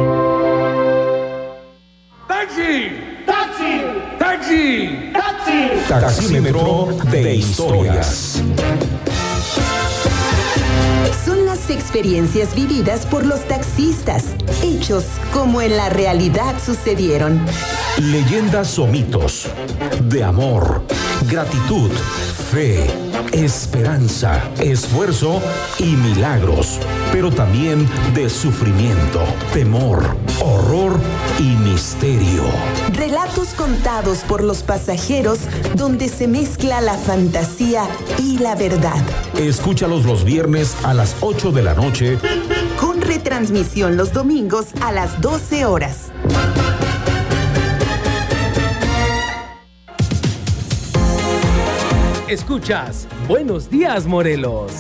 ¡Taxi! ¡Taxi! ¡Taxi! ¡Taxi! Taxímetro de historias. Son las experiencias vividas por los taxistas, hechos como en la realidad sucedieron. Leyendas o mitos de amor, gratitud, fe, esperanza, esfuerzo y milagros, pero también de sufrimiento, temor, horror y misterio. Relatos contados por los pasajeros donde se mezcla la fantasía y la verdad. Escúchalos los viernes a las ocho de la noche. Con retransmisión los domingos a las doce horas. Escuchas Buenos Días, Morelos.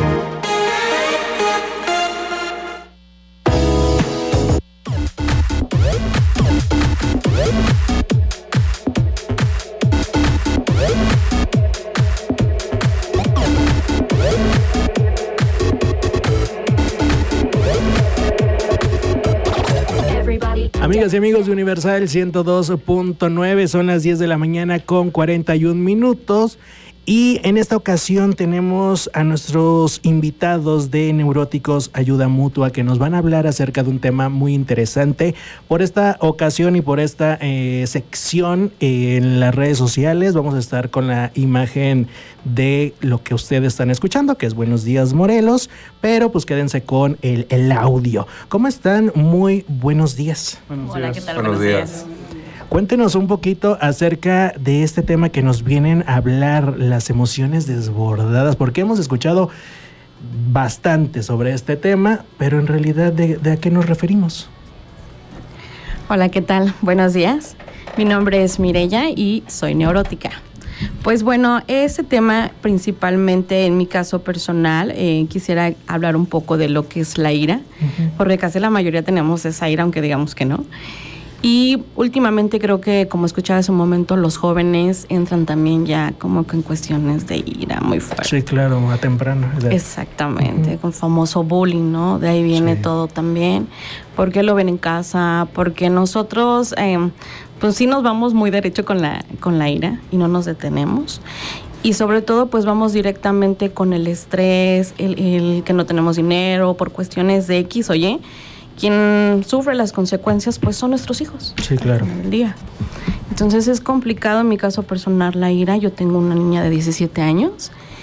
Amigas y amigos de Universal ciento dos punto nueve, son las diez de la mañana con cuarenta y un minutos. Y en esta ocasión tenemos a nuestros invitados de Neuróticos Ayuda Mutua que nos van a hablar acerca de un tema muy interesante. Por esta ocasión y por esta eh, sección eh, en las redes sociales vamos a estar con la imagen de lo que ustedes están escuchando, que es Buenos Días Morelos, pero pues quédense con el, el audio. ¿Cómo están? Muy buenos días. Buenos Hola, días. ¿Qué tal? Buenos, buenos días. días. Cuéntenos un poquito acerca de este tema que nos vienen a hablar, las emociones desbordadas, porque hemos escuchado bastante sobre este tema, pero en realidad, ¿de, de a qué nos referimos? Hola, ¿qué tal? Buenos días. Mi nombre es Mireya y soy neurótica. Pues bueno, este tema principalmente en mi caso personal, eh, quisiera hablar un poco de lo que es la ira, uh-huh. porque casi la mayoría tenemos esa ira, aunque digamos que no. Y últimamente creo que, como escuchaba hace un momento, los jóvenes entran también ya como que en cuestiones de ira muy fuerte. Sí, claro, a temprana edad. Exactamente, uh-huh. con el famoso bullying, ¿no? De ahí viene sí. todo también. ¿Por qué lo ven en casa? Porque nosotros, eh, pues sí nos vamos muy derecho con la, con la ira y no nos detenemos. Y sobre todo, pues vamos directamente con el estrés, el, el que no tenemos dinero, por cuestiones de X o Y. Quien sufre las consecuencias, pues son nuestros hijos. Sí, claro. En el día. Entonces es complicado en mi caso personal la ira. Yo tengo una niña de diecisiete años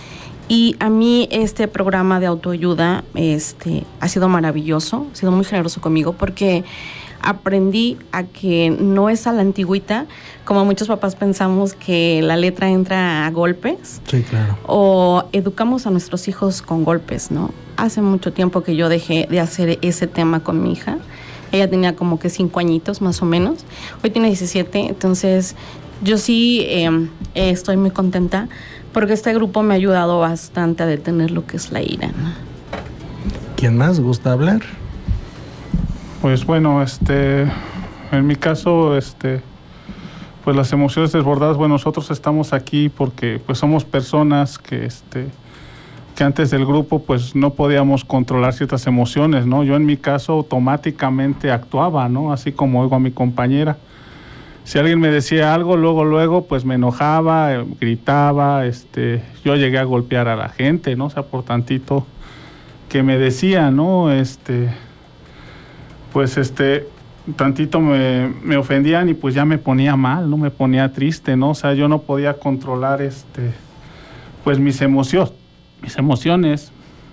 Y a mí este programa de autoayuda este, ha sido maravilloso, ha sido muy generoso conmigo porque aprendí a que no es a la antigüita, como muchos papás pensamos que la letra entra a golpes. Sí, claro. O educamos a nuestros hijos con golpes, ¿no? Hace mucho tiempo que yo dejé de hacer ese tema con mi hija. Ella tenía como que cinco añitos más o menos. Hoy tiene diecisiete, entonces yo sí eh, estoy muy contenta porque este grupo me ha ayudado bastante a detener lo que es la ira, ¿no? ¿Quién más gusta hablar? Pues bueno, este, en mi caso, este, pues las emociones desbordadas, bueno, nosotros estamos aquí porque pues somos personas que, este, que antes del grupo pues no podíamos controlar ciertas emociones, ¿no? Yo en mi caso automáticamente actuaba, ¿no? Así como oigo a mi compañera. Si alguien me decía algo, luego, luego, pues me enojaba, eh, gritaba, este, yo llegué a golpear a la gente, ¿no? O sea, por tantito que me decía, ¿no? Este, pues, este, tantito me, me ofendían y pues ya me ponía mal, ¿no? Me ponía triste, ¿no? O sea, yo no podía controlar, este, pues mis emociones, mis emociones.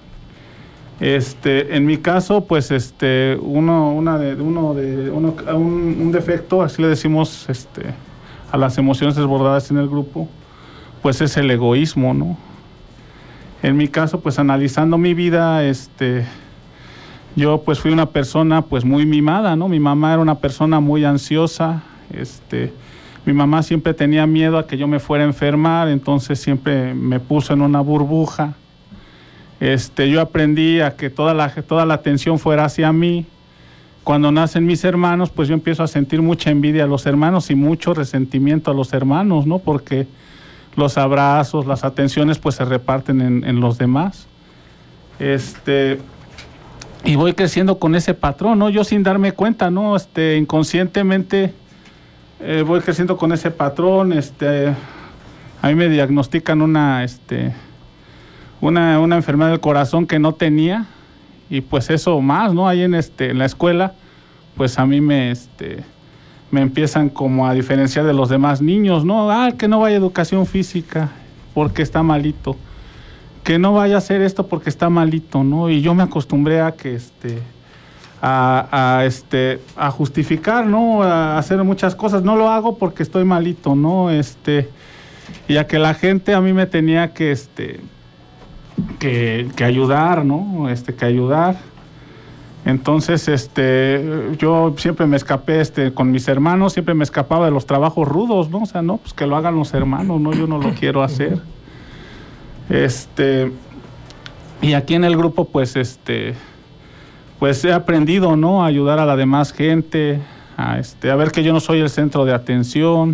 Este, en mi caso, pues, este, uno, una de, uno de, uno, un, un defecto, así le decimos, este, a las emociones desbordadas en el grupo, pues es el egoísmo, ¿no? En mi caso, pues, analizando mi vida, este, yo, pues, fui una persona, pues, muy mimada, ¿no? Mi mamá era una persona muy ansiosa, este, mi mamá siempre tenía miedo a que yo me fuera a enfermar, entonces siempre me puso en una burbuja. Este, yo aprendí a que toda la, toda la atención fuera hacia mí. Cuando nacen mis hermanos, pues yo empiezo a sentir mucha envidia a los hermanos y mucho resentimiento a los hermanos, ¿no? Porque los abrazos, las atenciones, pues se reparten en, en los demás. Este, y voy creciendo con ese patrón, ¿no? Yo sin darme cuenta, ¿no? Este, inconscientemente eh, voy creciendo con ese patrón. Este, a mí me diagnostican una... Este, Una, una enfermedad del corazón que no tenía y pues eso más, ¿no? Ahí en, este, en la escuela, pues a mí me, este, me empiezan como a diferenciar de los demás niños, ¿no? Ah, que no vaya a educación física porque está malito, que no vaya a hacer esto porque está malito, ¿no? Y yo me acostumbré a que, este, a, a, este, a justificar, ¿no? A hacer muchas cosas, no lo hago porque estoy malito, ¿no? Este, y a que la gente a mí me tenía que, este... Que, que ayudar, ¿no? Este, que ayudar. Entonces, este, yo siempre me escapé, este, con mis hermanos, siempre me escapaba de los trabajos rudos, ¿no? O sea, no, pues que lo hagan los hermanos, ¿no? Yo no lo quiero hacer. Este, y aquí en el grupo, pues, este, pues he aprendido, ¿no? A ayudar a la demás gente, a, este, a ver que yo no soy el centro de atención,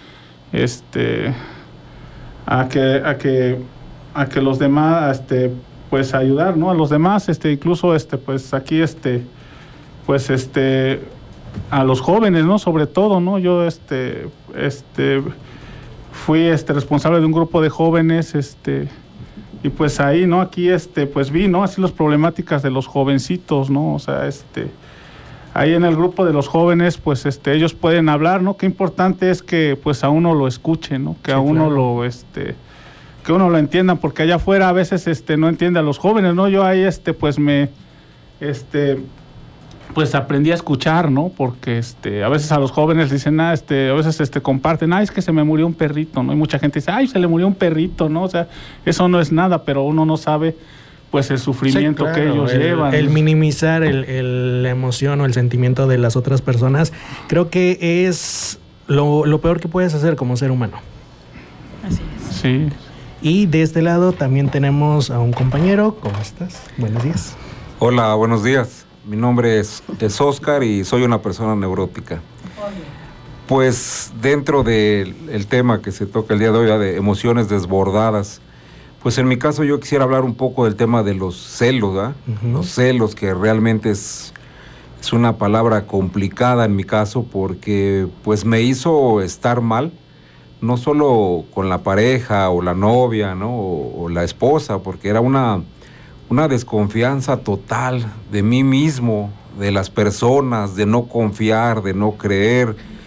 este, a que, a que a que los demás, este, pues ayudar, ¿no? A los demás, este, incluso, este, pues aquí, este, pues, este, a los jóvenes, ¿no? Sobre todo, ¿no? Yo, este, este, fui, este, responsable de un grupo de jóvenes, este, y pues ahí, ¿no? Aquí, este, pues vi, ¿no? Así las problemáticas de los jovencitos, ¿no? O sea, este, ahí en el grupo de los jóvenes, pues, este, ellos pueden hablar, ¿no? Qué importante es que, pues, a uno lo escuchen, ¿no? Que sí, a uno claro. lo, este... que uno lo entienda, porque allá afuera a veces este no entiende a los jóvenes, ¿no? Yo ahí este pues me este pues aprendí a escuchar, ¿no? Porque este a veces a los jóvenes dicen, ah, este, a veces este comparten, ah, es que se me murió un perrito, ¿no? Y mucha gente dice, ay, se le murió un perrito, ¿no? O sea, eso no es nada, pero uno no sabe pues el sufrimiento sí, claro, que ellos el, llevan. El minimizar el, el, la emoción o el sentimiento de las otras personas, creo que es lo, lo peor que puedes hacer como ser humano. Así es. Sí. Y de este lado también tenemos a un compañero. ¿Cómo estás? Buenos días. Hola, buenos días. Mi nombre es, es Oscar y soy una persona neurótica. Pues dentro del el tema que se toca el día de hoy, de emociones desbordadas, pues en mi caso yo quisiera hablar un poco del tema de los celos, ¿verdad? Uh-huh. Los celos, que realmente es, es una palabra complicada en mi caso porque pues me hizo estar mal. No solo con la pareja o la novia, ¿no? O, o la esposa, porque era una, una desconfianza total de mí mismo, de las personas, de no confiar, de no creer,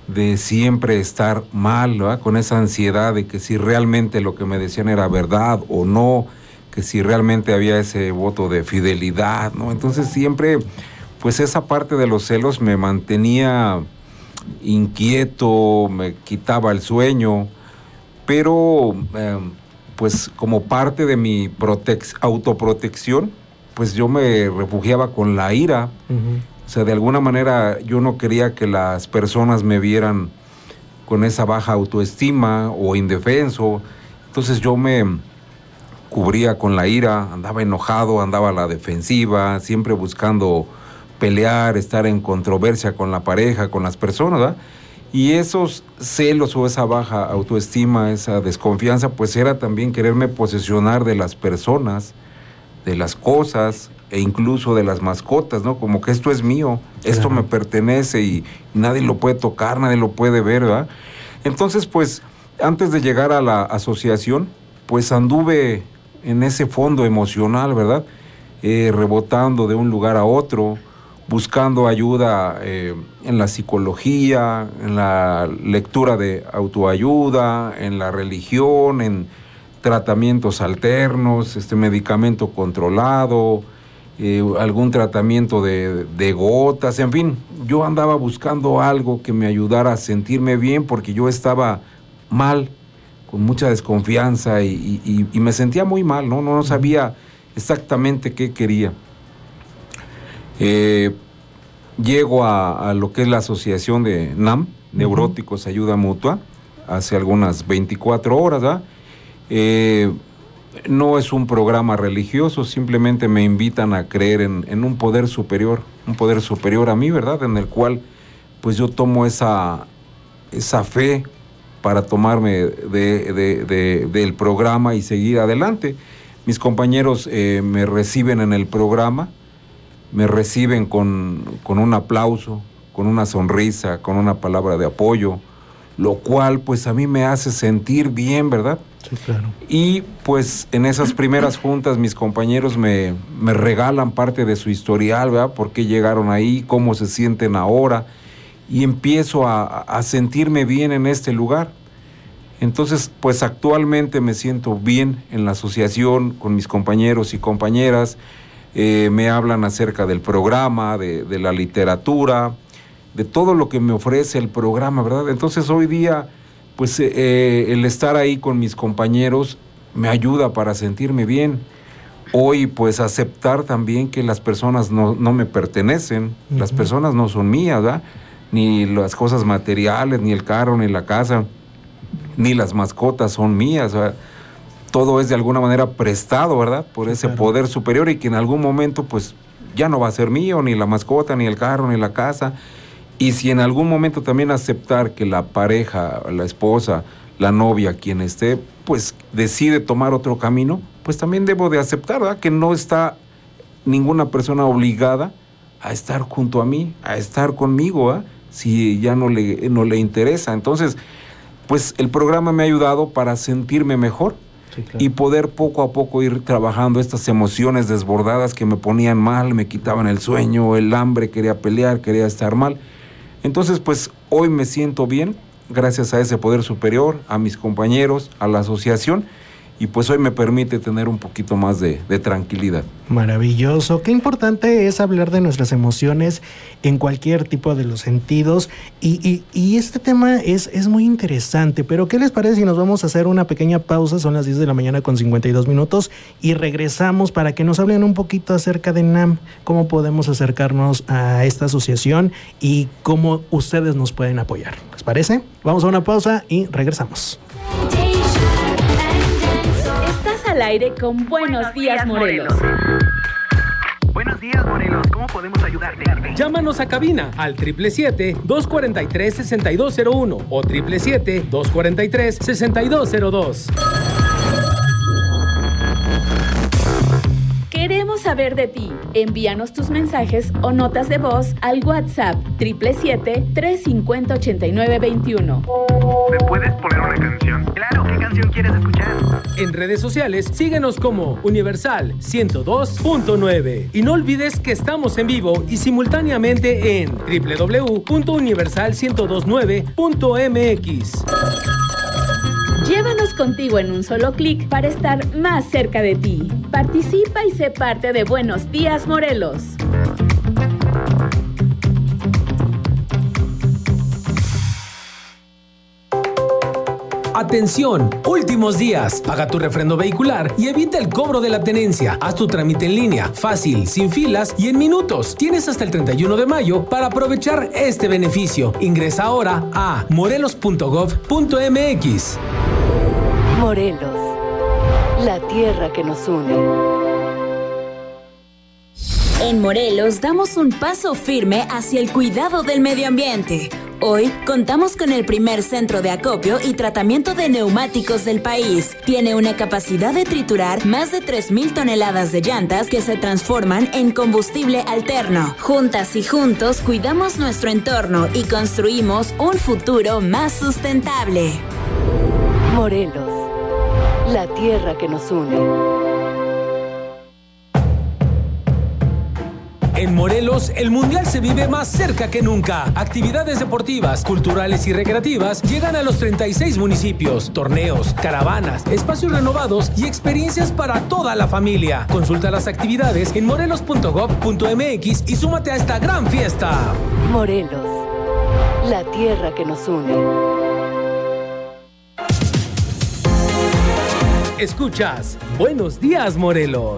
de siempre estar mal, ¿verdad? Con esa ansiedad de que si realmente lo que me decían era verdad o no, que si realmente había ese voto de fidelidad, ¿no? Entonces siempre, pues esa parte de los celos me mantenía inquieto, me quitaba el sueño, pero eh, pues como parte de mi protec- autoprotección, pues yo me refugiaba con la ira. Uh-huh. O sea, de alguna manera yo no quería que las personas me vieran con esa baja autoestima o indefenso. Entonces yo me cubría con la ira, andaba enojado, andaba a la defensiva, siempre buscando pelear, estar en controversia con la pareja, con las personas, ¿verdad? Y esos celos o esa baja autoestima, esa desconfianza, pues era también quererme posesionar de las personas, de las cosas e incluso de las mascotas, ¿no? Como que esto es mío, esto me pertenece y nadie lo puede tocar, nadie lo puede ver, ¿verdad? Entonces, pues, antes de llegar a la asociación, pues anduve en ese fondo emocional, ¿verdad? Eh, rebotando de un lugar a otro, buscando ayuda eh, en la psicología, en la lectura de autoayuda, en la religión, en tratamientos alternos, este medicamento controlado, eh, algún tratamiento de, de gotas, en fin, yo andaba buscando algo que me ayudara a sentirme bien porque yo estaba mal, con mucha desconfianza y, y, y me sentía muy mal, ¿no? No sabía exactamente qué quería. Eh, llego a, a lo que es la asociación de N A M, Neuróticos Ayuda Mutua, hace algunas veinticuatro horas, ¿verdad? Eh, no es un programa religioso, simplemente me invitan a creer en, en un poder superior, un poder superior a mí, ¿verdad? En el cual pues yo tomo esa, esa fe para tomarme de, de, de, del programa y seguir adelante. Mis compañeros eh, me reciben en el programa, me reciben con, con un aplauso, con una sonrisa, con una palabra de apoyo, lo cual pues a mí me hace sentir bien, ¿verdad? Sí, claro. Y pues en esas primeras juntas mis compañeros me, me regalan parte de su historial, ¿verdad? ¿Por qué llegaron ahí? ¿Cómo se sienten ahora? Y empiezo a, a sentirme bien en este lugar. Entonces, pues actualmente me siento bien en la asociación con mis compañeros y compañeras. Eh, me hablan acerca del programa, de, de la literatura, de todo lo que me ofrece el programa, ¿verdad? Entonces hoy día, pues eh, el estar ahí con mis compañeros me ayuda para sentirme bien. Hoy, pues aceptar también que las personas no, no me pertenecen, uh-huh. Las personas no son mías, ¿verdad? Ni las cosas materiales, ni el carro, ni la casa, ni las mascotas son mías, ¿verdad? Todo es de alguna manera prestado, ¿verdad? Por ese claro. Poder superior y que en algún momento pues ya no va a ser mío, ni la mascota, ni el carro, ni la casa. Y si en algún momento también aceptar que la pareja, la esposa, la novia, quien esté, pues decide tomar otro camino, pues también debo de aceptar, ¿verdad? Que no está ninguna persona obligada a estar junto a mí, a estar conmigo, ¿verdad? Si ya no le, no le interesa. Entonces, pues el programa me ha ayudado para sentirme mejor. Sí, claro. Y poder poco a poco ir trabajando estas emociones desbordadas que me ponían mal, me quitaban el sueño, el hambre, quería pelear, quería estar mal. Entonces, pues hoy me siento bien, gracias a ese poder superior, a mis compañeros, a la asociación, y pues hoy me permite tener un poquito más de, de tranquilidad. Maravilloso. Qué importante es hablar de nuestras emociones en cualquier tipo de los sentidos y, y, y este tema es, es muy interesante, pero ¿qué les parece si nos vamos a hacer una pequeña pausa? Son las diez de la mañana con cincuenta y dos minutos y regresamos para que nos hablen un poquito acerca de N A M, cómo podemos acercarnos a esta asociación y cómo ustedes nos pueden apoyar. ¿Les parece? Vamos a una pausa y regresamos. Al aire con Buenos Días, Morelos. Buenos días, Morelos. ¿Cómo podemos ayudarte? Llámanos a cabina al siete siete siete, dos cuatro tres, seis dos cero uno o siete siete siete, dos cuatro tres, seis dos cero dos. Queremos saber de ti. Envíanos tus mensajes o notas de voz al WhatsApp siete siete siete, tres cinco cero, ocho nueve dos uno. ¿Me puedes poner una canción? Claro, ¿qué canción quieres escuchar? En redes sociales, síguenos como Universal ciento dos punto nueve. Y no olvides que estamos en vivo y simultáneamente en doble u doble u doble u punto universal ciento veintinueve punto m x. Llévanos contigo en un solo clic para estar más cerca de ti. Participa y sé parte de Buenos Días, Morelos. Atención, últimos días. Paga tu refrendo vehicular y evita el cobro de la tenencia. Haz tu trámite en línea, fácil, sin filas y en minutos. Tienes hasta el treinta y uno de mayo para aprovechar este beneficio. Ingresa ahora a morelos punto gov punto m x. Morelos, la tierra que nos une. En Morelos damos un paso firme hacia el cuidado del medio ambiente. Hoy contamos con el primer centro de acopio y tratamiento de neumáticos del país. Tiene una capacidad de triturar más de tres mil toneladas de llantas que se transforman en combustible alterno. Juntas y juntos cuidamos nuestro entorno y construimos un futuro más sustentable. Morelos, la tierra que nos une. En Morelos, el Mundial se vive más cerca que nunca. Actividades deportivas, culturales y recreativas llegan a los treinta y seis municipios. Torneos, caravanas, espacios renovados y experiencias para toda la familia. Consulta las actividades en morelos punto gov punto m x y súmate a esta gran fiesta. Morelos, la tierra que nos une. Escuchas Buenos Días, Morelos.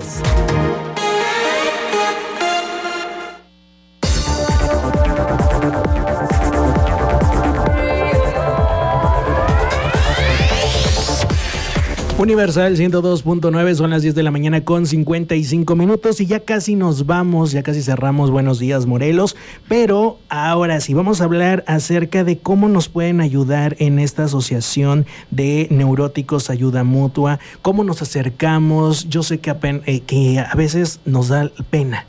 Universal ciento dos punto nueve, son las diez de la mañana con cincuenta y cinco minutos y ya casi nos vamos, ya casi cerramos Buenos Días, Morelos, pero ahora sí vamos a hablar acerca de cómo nos pueden ayudar en esta asociación de neuróticos Ayuda Mutua, cómo nos acercamos. Yo sé que, apen- eh, que a veces nos da pena,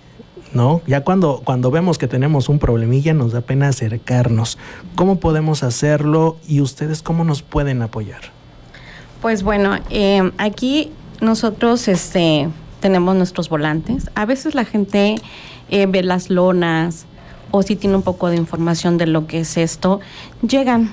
¿no? Ya cuando, cuando vemos que tenemos un problemilla nos da pena acercarnos. ¿Cómo podemos hacerlo y ustedes cómo nos pueden apoyar? Pues bueno, eh, aquí nosotros este, tenemos nuestros volantes. A veces la gente eh, ve las lonas o si tiene un poco de información de lo que es esto, llegan.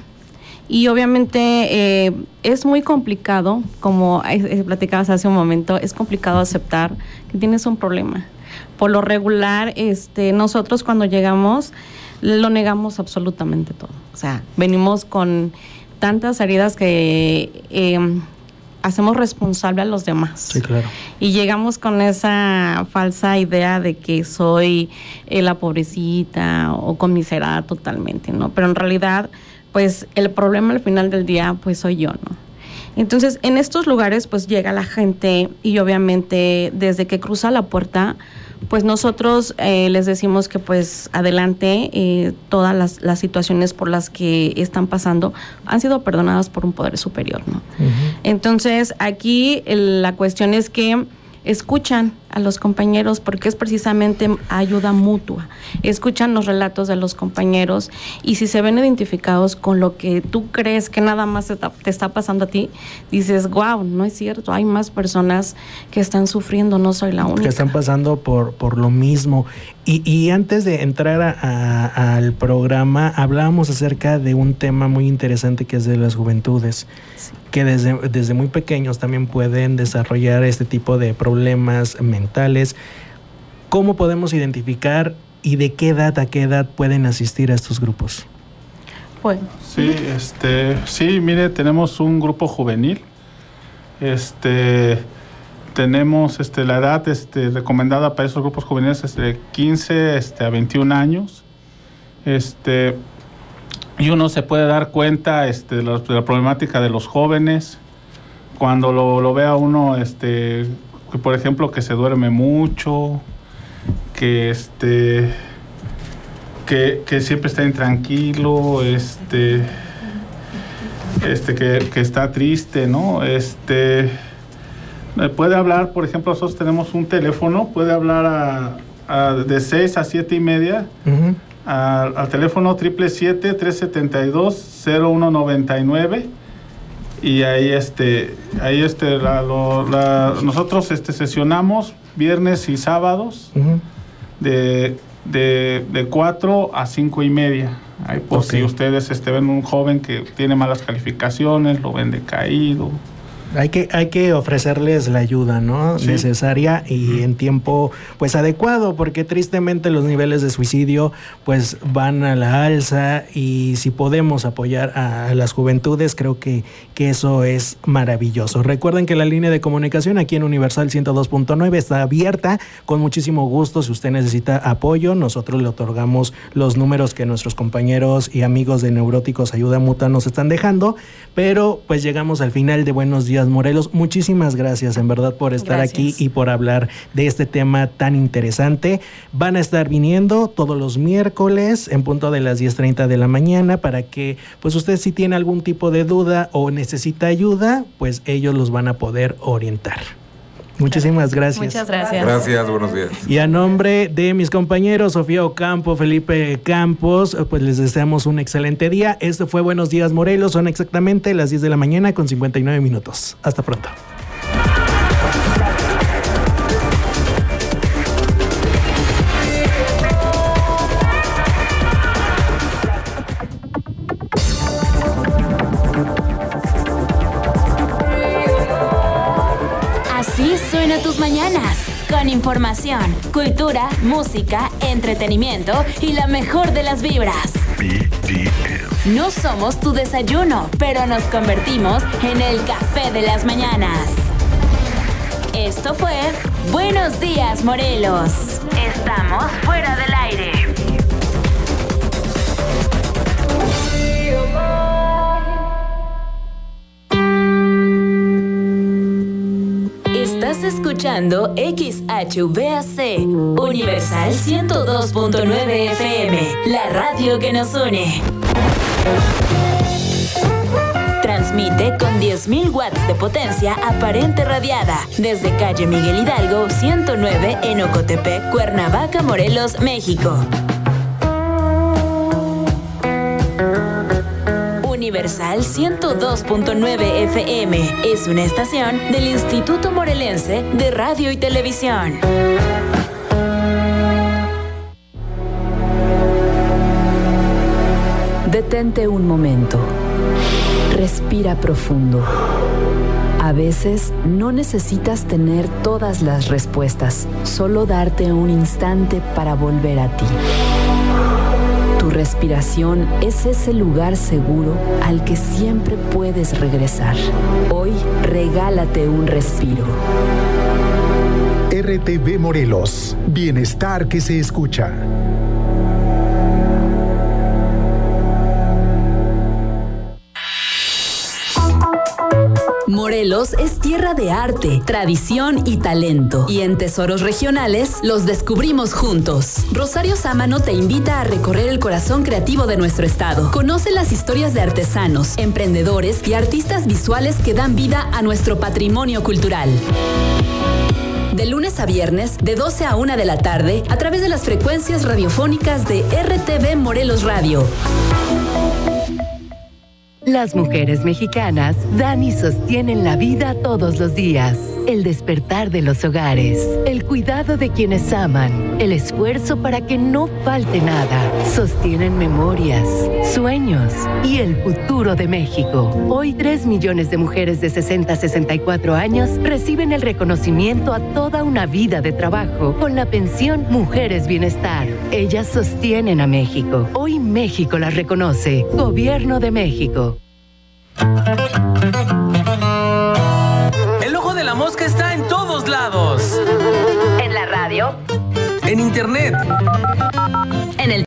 Y obviamente eh, es muy complicado, como eh, platicabas hace un momento, es complicado aceptar que tienes un problema. Por lo regular, este, nosotros cuando llegamos lo negamos absolutamente todo. O sea, venimos con tantas heridas que eh, hacemos responsable a los demás. Sí, claro. Y llegamos con esa falsa idea de que soy eh, la pobrecita o conmiserada totalmente, ¿no? Pero en realidad, pues el problema al final del día, pues soy yo, ¿no? Entonces, en estos lugares, pues llega la gente y obviamente desde que cruza la puerta, pues nosotros eh, les decimos que pues adelante, eh, todas las, las situaciones por las que están pasando han sido perdonadas por un poder superior, ¿no? Uh-huh. Entonces, aquí el, la cuestión es que escuchan a los compañeros porque es precisamente ayuda mutua. Escuchan los relatos de los compañeros y si se ven identificados con lo que tú crees que nada más te está, te está pasando a ti, dices, wow, no es cierto, hay más personas que están sufriendo, no soy la única. Que están pasando por, por lo mismo. Y, y antes de entrar a, a, al programa, hablábamos acerca de un tema muy interesante que es de las juventudes, sí, que desde, desde muy pequeños también pueden desarrollar este tipo de problemas mentales. ¿Cómo podemos identificar y de qué edad a qué edad pueden asistir a estos grupos? Bueno. Sí, este, sí, mire, tenemos un grupo juvenil. Este, tenemos este, la edad este, recomendada para esos grupos juveniles es de quince este, a veintiún años. Este, y uno se puede dar cuenta este, de, la, de la problemática de los jóvenes cuando lo, lo vea uno, este, que por ejemplo que se duerme mucho, que este, que, que siempre está intranquilo, este, este, que, que está triste, ¿no? Este, Eh, puede hablar, por ejemplo, nosotros tenemos un teléfono, puede hablar a, a, de seis a siete y media, uh-huh. a, al teléfono siete siete siete, tres siete dos, cero uno nueve nueve. Y ahí este ahí este la, lo, la, nosotros este sesionamos viernes y sábados uh-huh. de, de de cuatro a cinco y media. Ahí por okay. si ustedes este ven un joven que tiene malas calificaciones, lo ven decaído. Hay que, hay que ofrecerles la ayuda, ¿no? Sí. Necesaria y uh-huh. en tiempo pues adecuado, porque tristemente los niveles de suicidio pues van a la alza, y si podemos apoyar a, a las juventudes, creo que, que eso es maravilloso. Recuerden que la línea de comunicación aquí en Universal ciento dos punto nueve está abierta con muchísimo gusto. Si usted necesita apoyo, nosotros le otorgamos los números que nuestros compañeros y amigos de Neuróticos Ayuda Mutua nos están dejando, pero pues llegamos al final de Buenos Días Morelos. Muchísimas gracias en verdad por estar gracias. aquí y por hablar de este tema tan interesante. Van a estar viniendo todos los miércoles en punto de las diez treinta de la mañana para que pues usted, si tiene algún tipo de duda o necesita ayuda, pues ellos los van a poder orientar. Muchísimas gracias. Muchas gracias. Gracias, buenos días. Y a nombre de mis compañeros Sofía Ocampo, Felipe Campos, pues les deseamos un excelente día. Esto fue Buenos Días Morelos, son exactamente las diez de la mañana con cincuenta y nueve minutos. Hasta pronto. Así suena tus mañanas, con información, cultura, música, entretenimiento y la mejor de las vibras. B D M. No somos tu desayuno, pero nos convertimos en el café de las mañanas. Esto fue Buenos Días Morelos. Estamos fuera del aire. Estás escuchando X H V A C, Universal ciento dos punto nueve F M, la radio que nos une. Transmite con diez mil watts de potencia aparente radiada desde calle Miguel Hidalgo ciento nueve en Ocotepec, Cuernavaca, Morelos, México. Universal ciento dos punto nueve F M es una estación del Instituto Morelense de Radio y Televisión. Detente un momento. Respira profundo. A veces no necesitas tener todas las respuestas, solo darte un instante para volver a ti. Tu respiración es ese lugar seguro al que siempre puedes regresar. Hoy, regálate un respiro. R T V Morelos. Bienestar que se escucha. Morelos es tierra de arte, tradición y talento. Y en Tesoros Regionales los descubrimos juntos. Rosario Sámano te invita a recorrer el corazón creativo de nuestro estado. Conoce las historias de artesanos, emprendedores y artistas visuales que dan vida a nuestro patrimonio cultural. De lunes a viernes, de doce a una de la tarde, a través de las frecuencias radiofónicas de R T V Morelos Radio. Las mujeres mexicanas dan y sostienen la vida todos los días. El despertar de los hogares, el cuidado de quienes aman, el esfuerzo para que no falte nada. Sostienen memorias, sueños y el futuro de México. Hoy tres millones de mujeres de sesenta a sesenta y cuatro años reciben el reconocimiento a toda una vida de trabajo con la pensión Mujeres Bienestar. Ellas sostienen a México. Hoy México las reconoce. Gobierno de México. El ojo de la mosca está en todos lados. En la radio. En internet.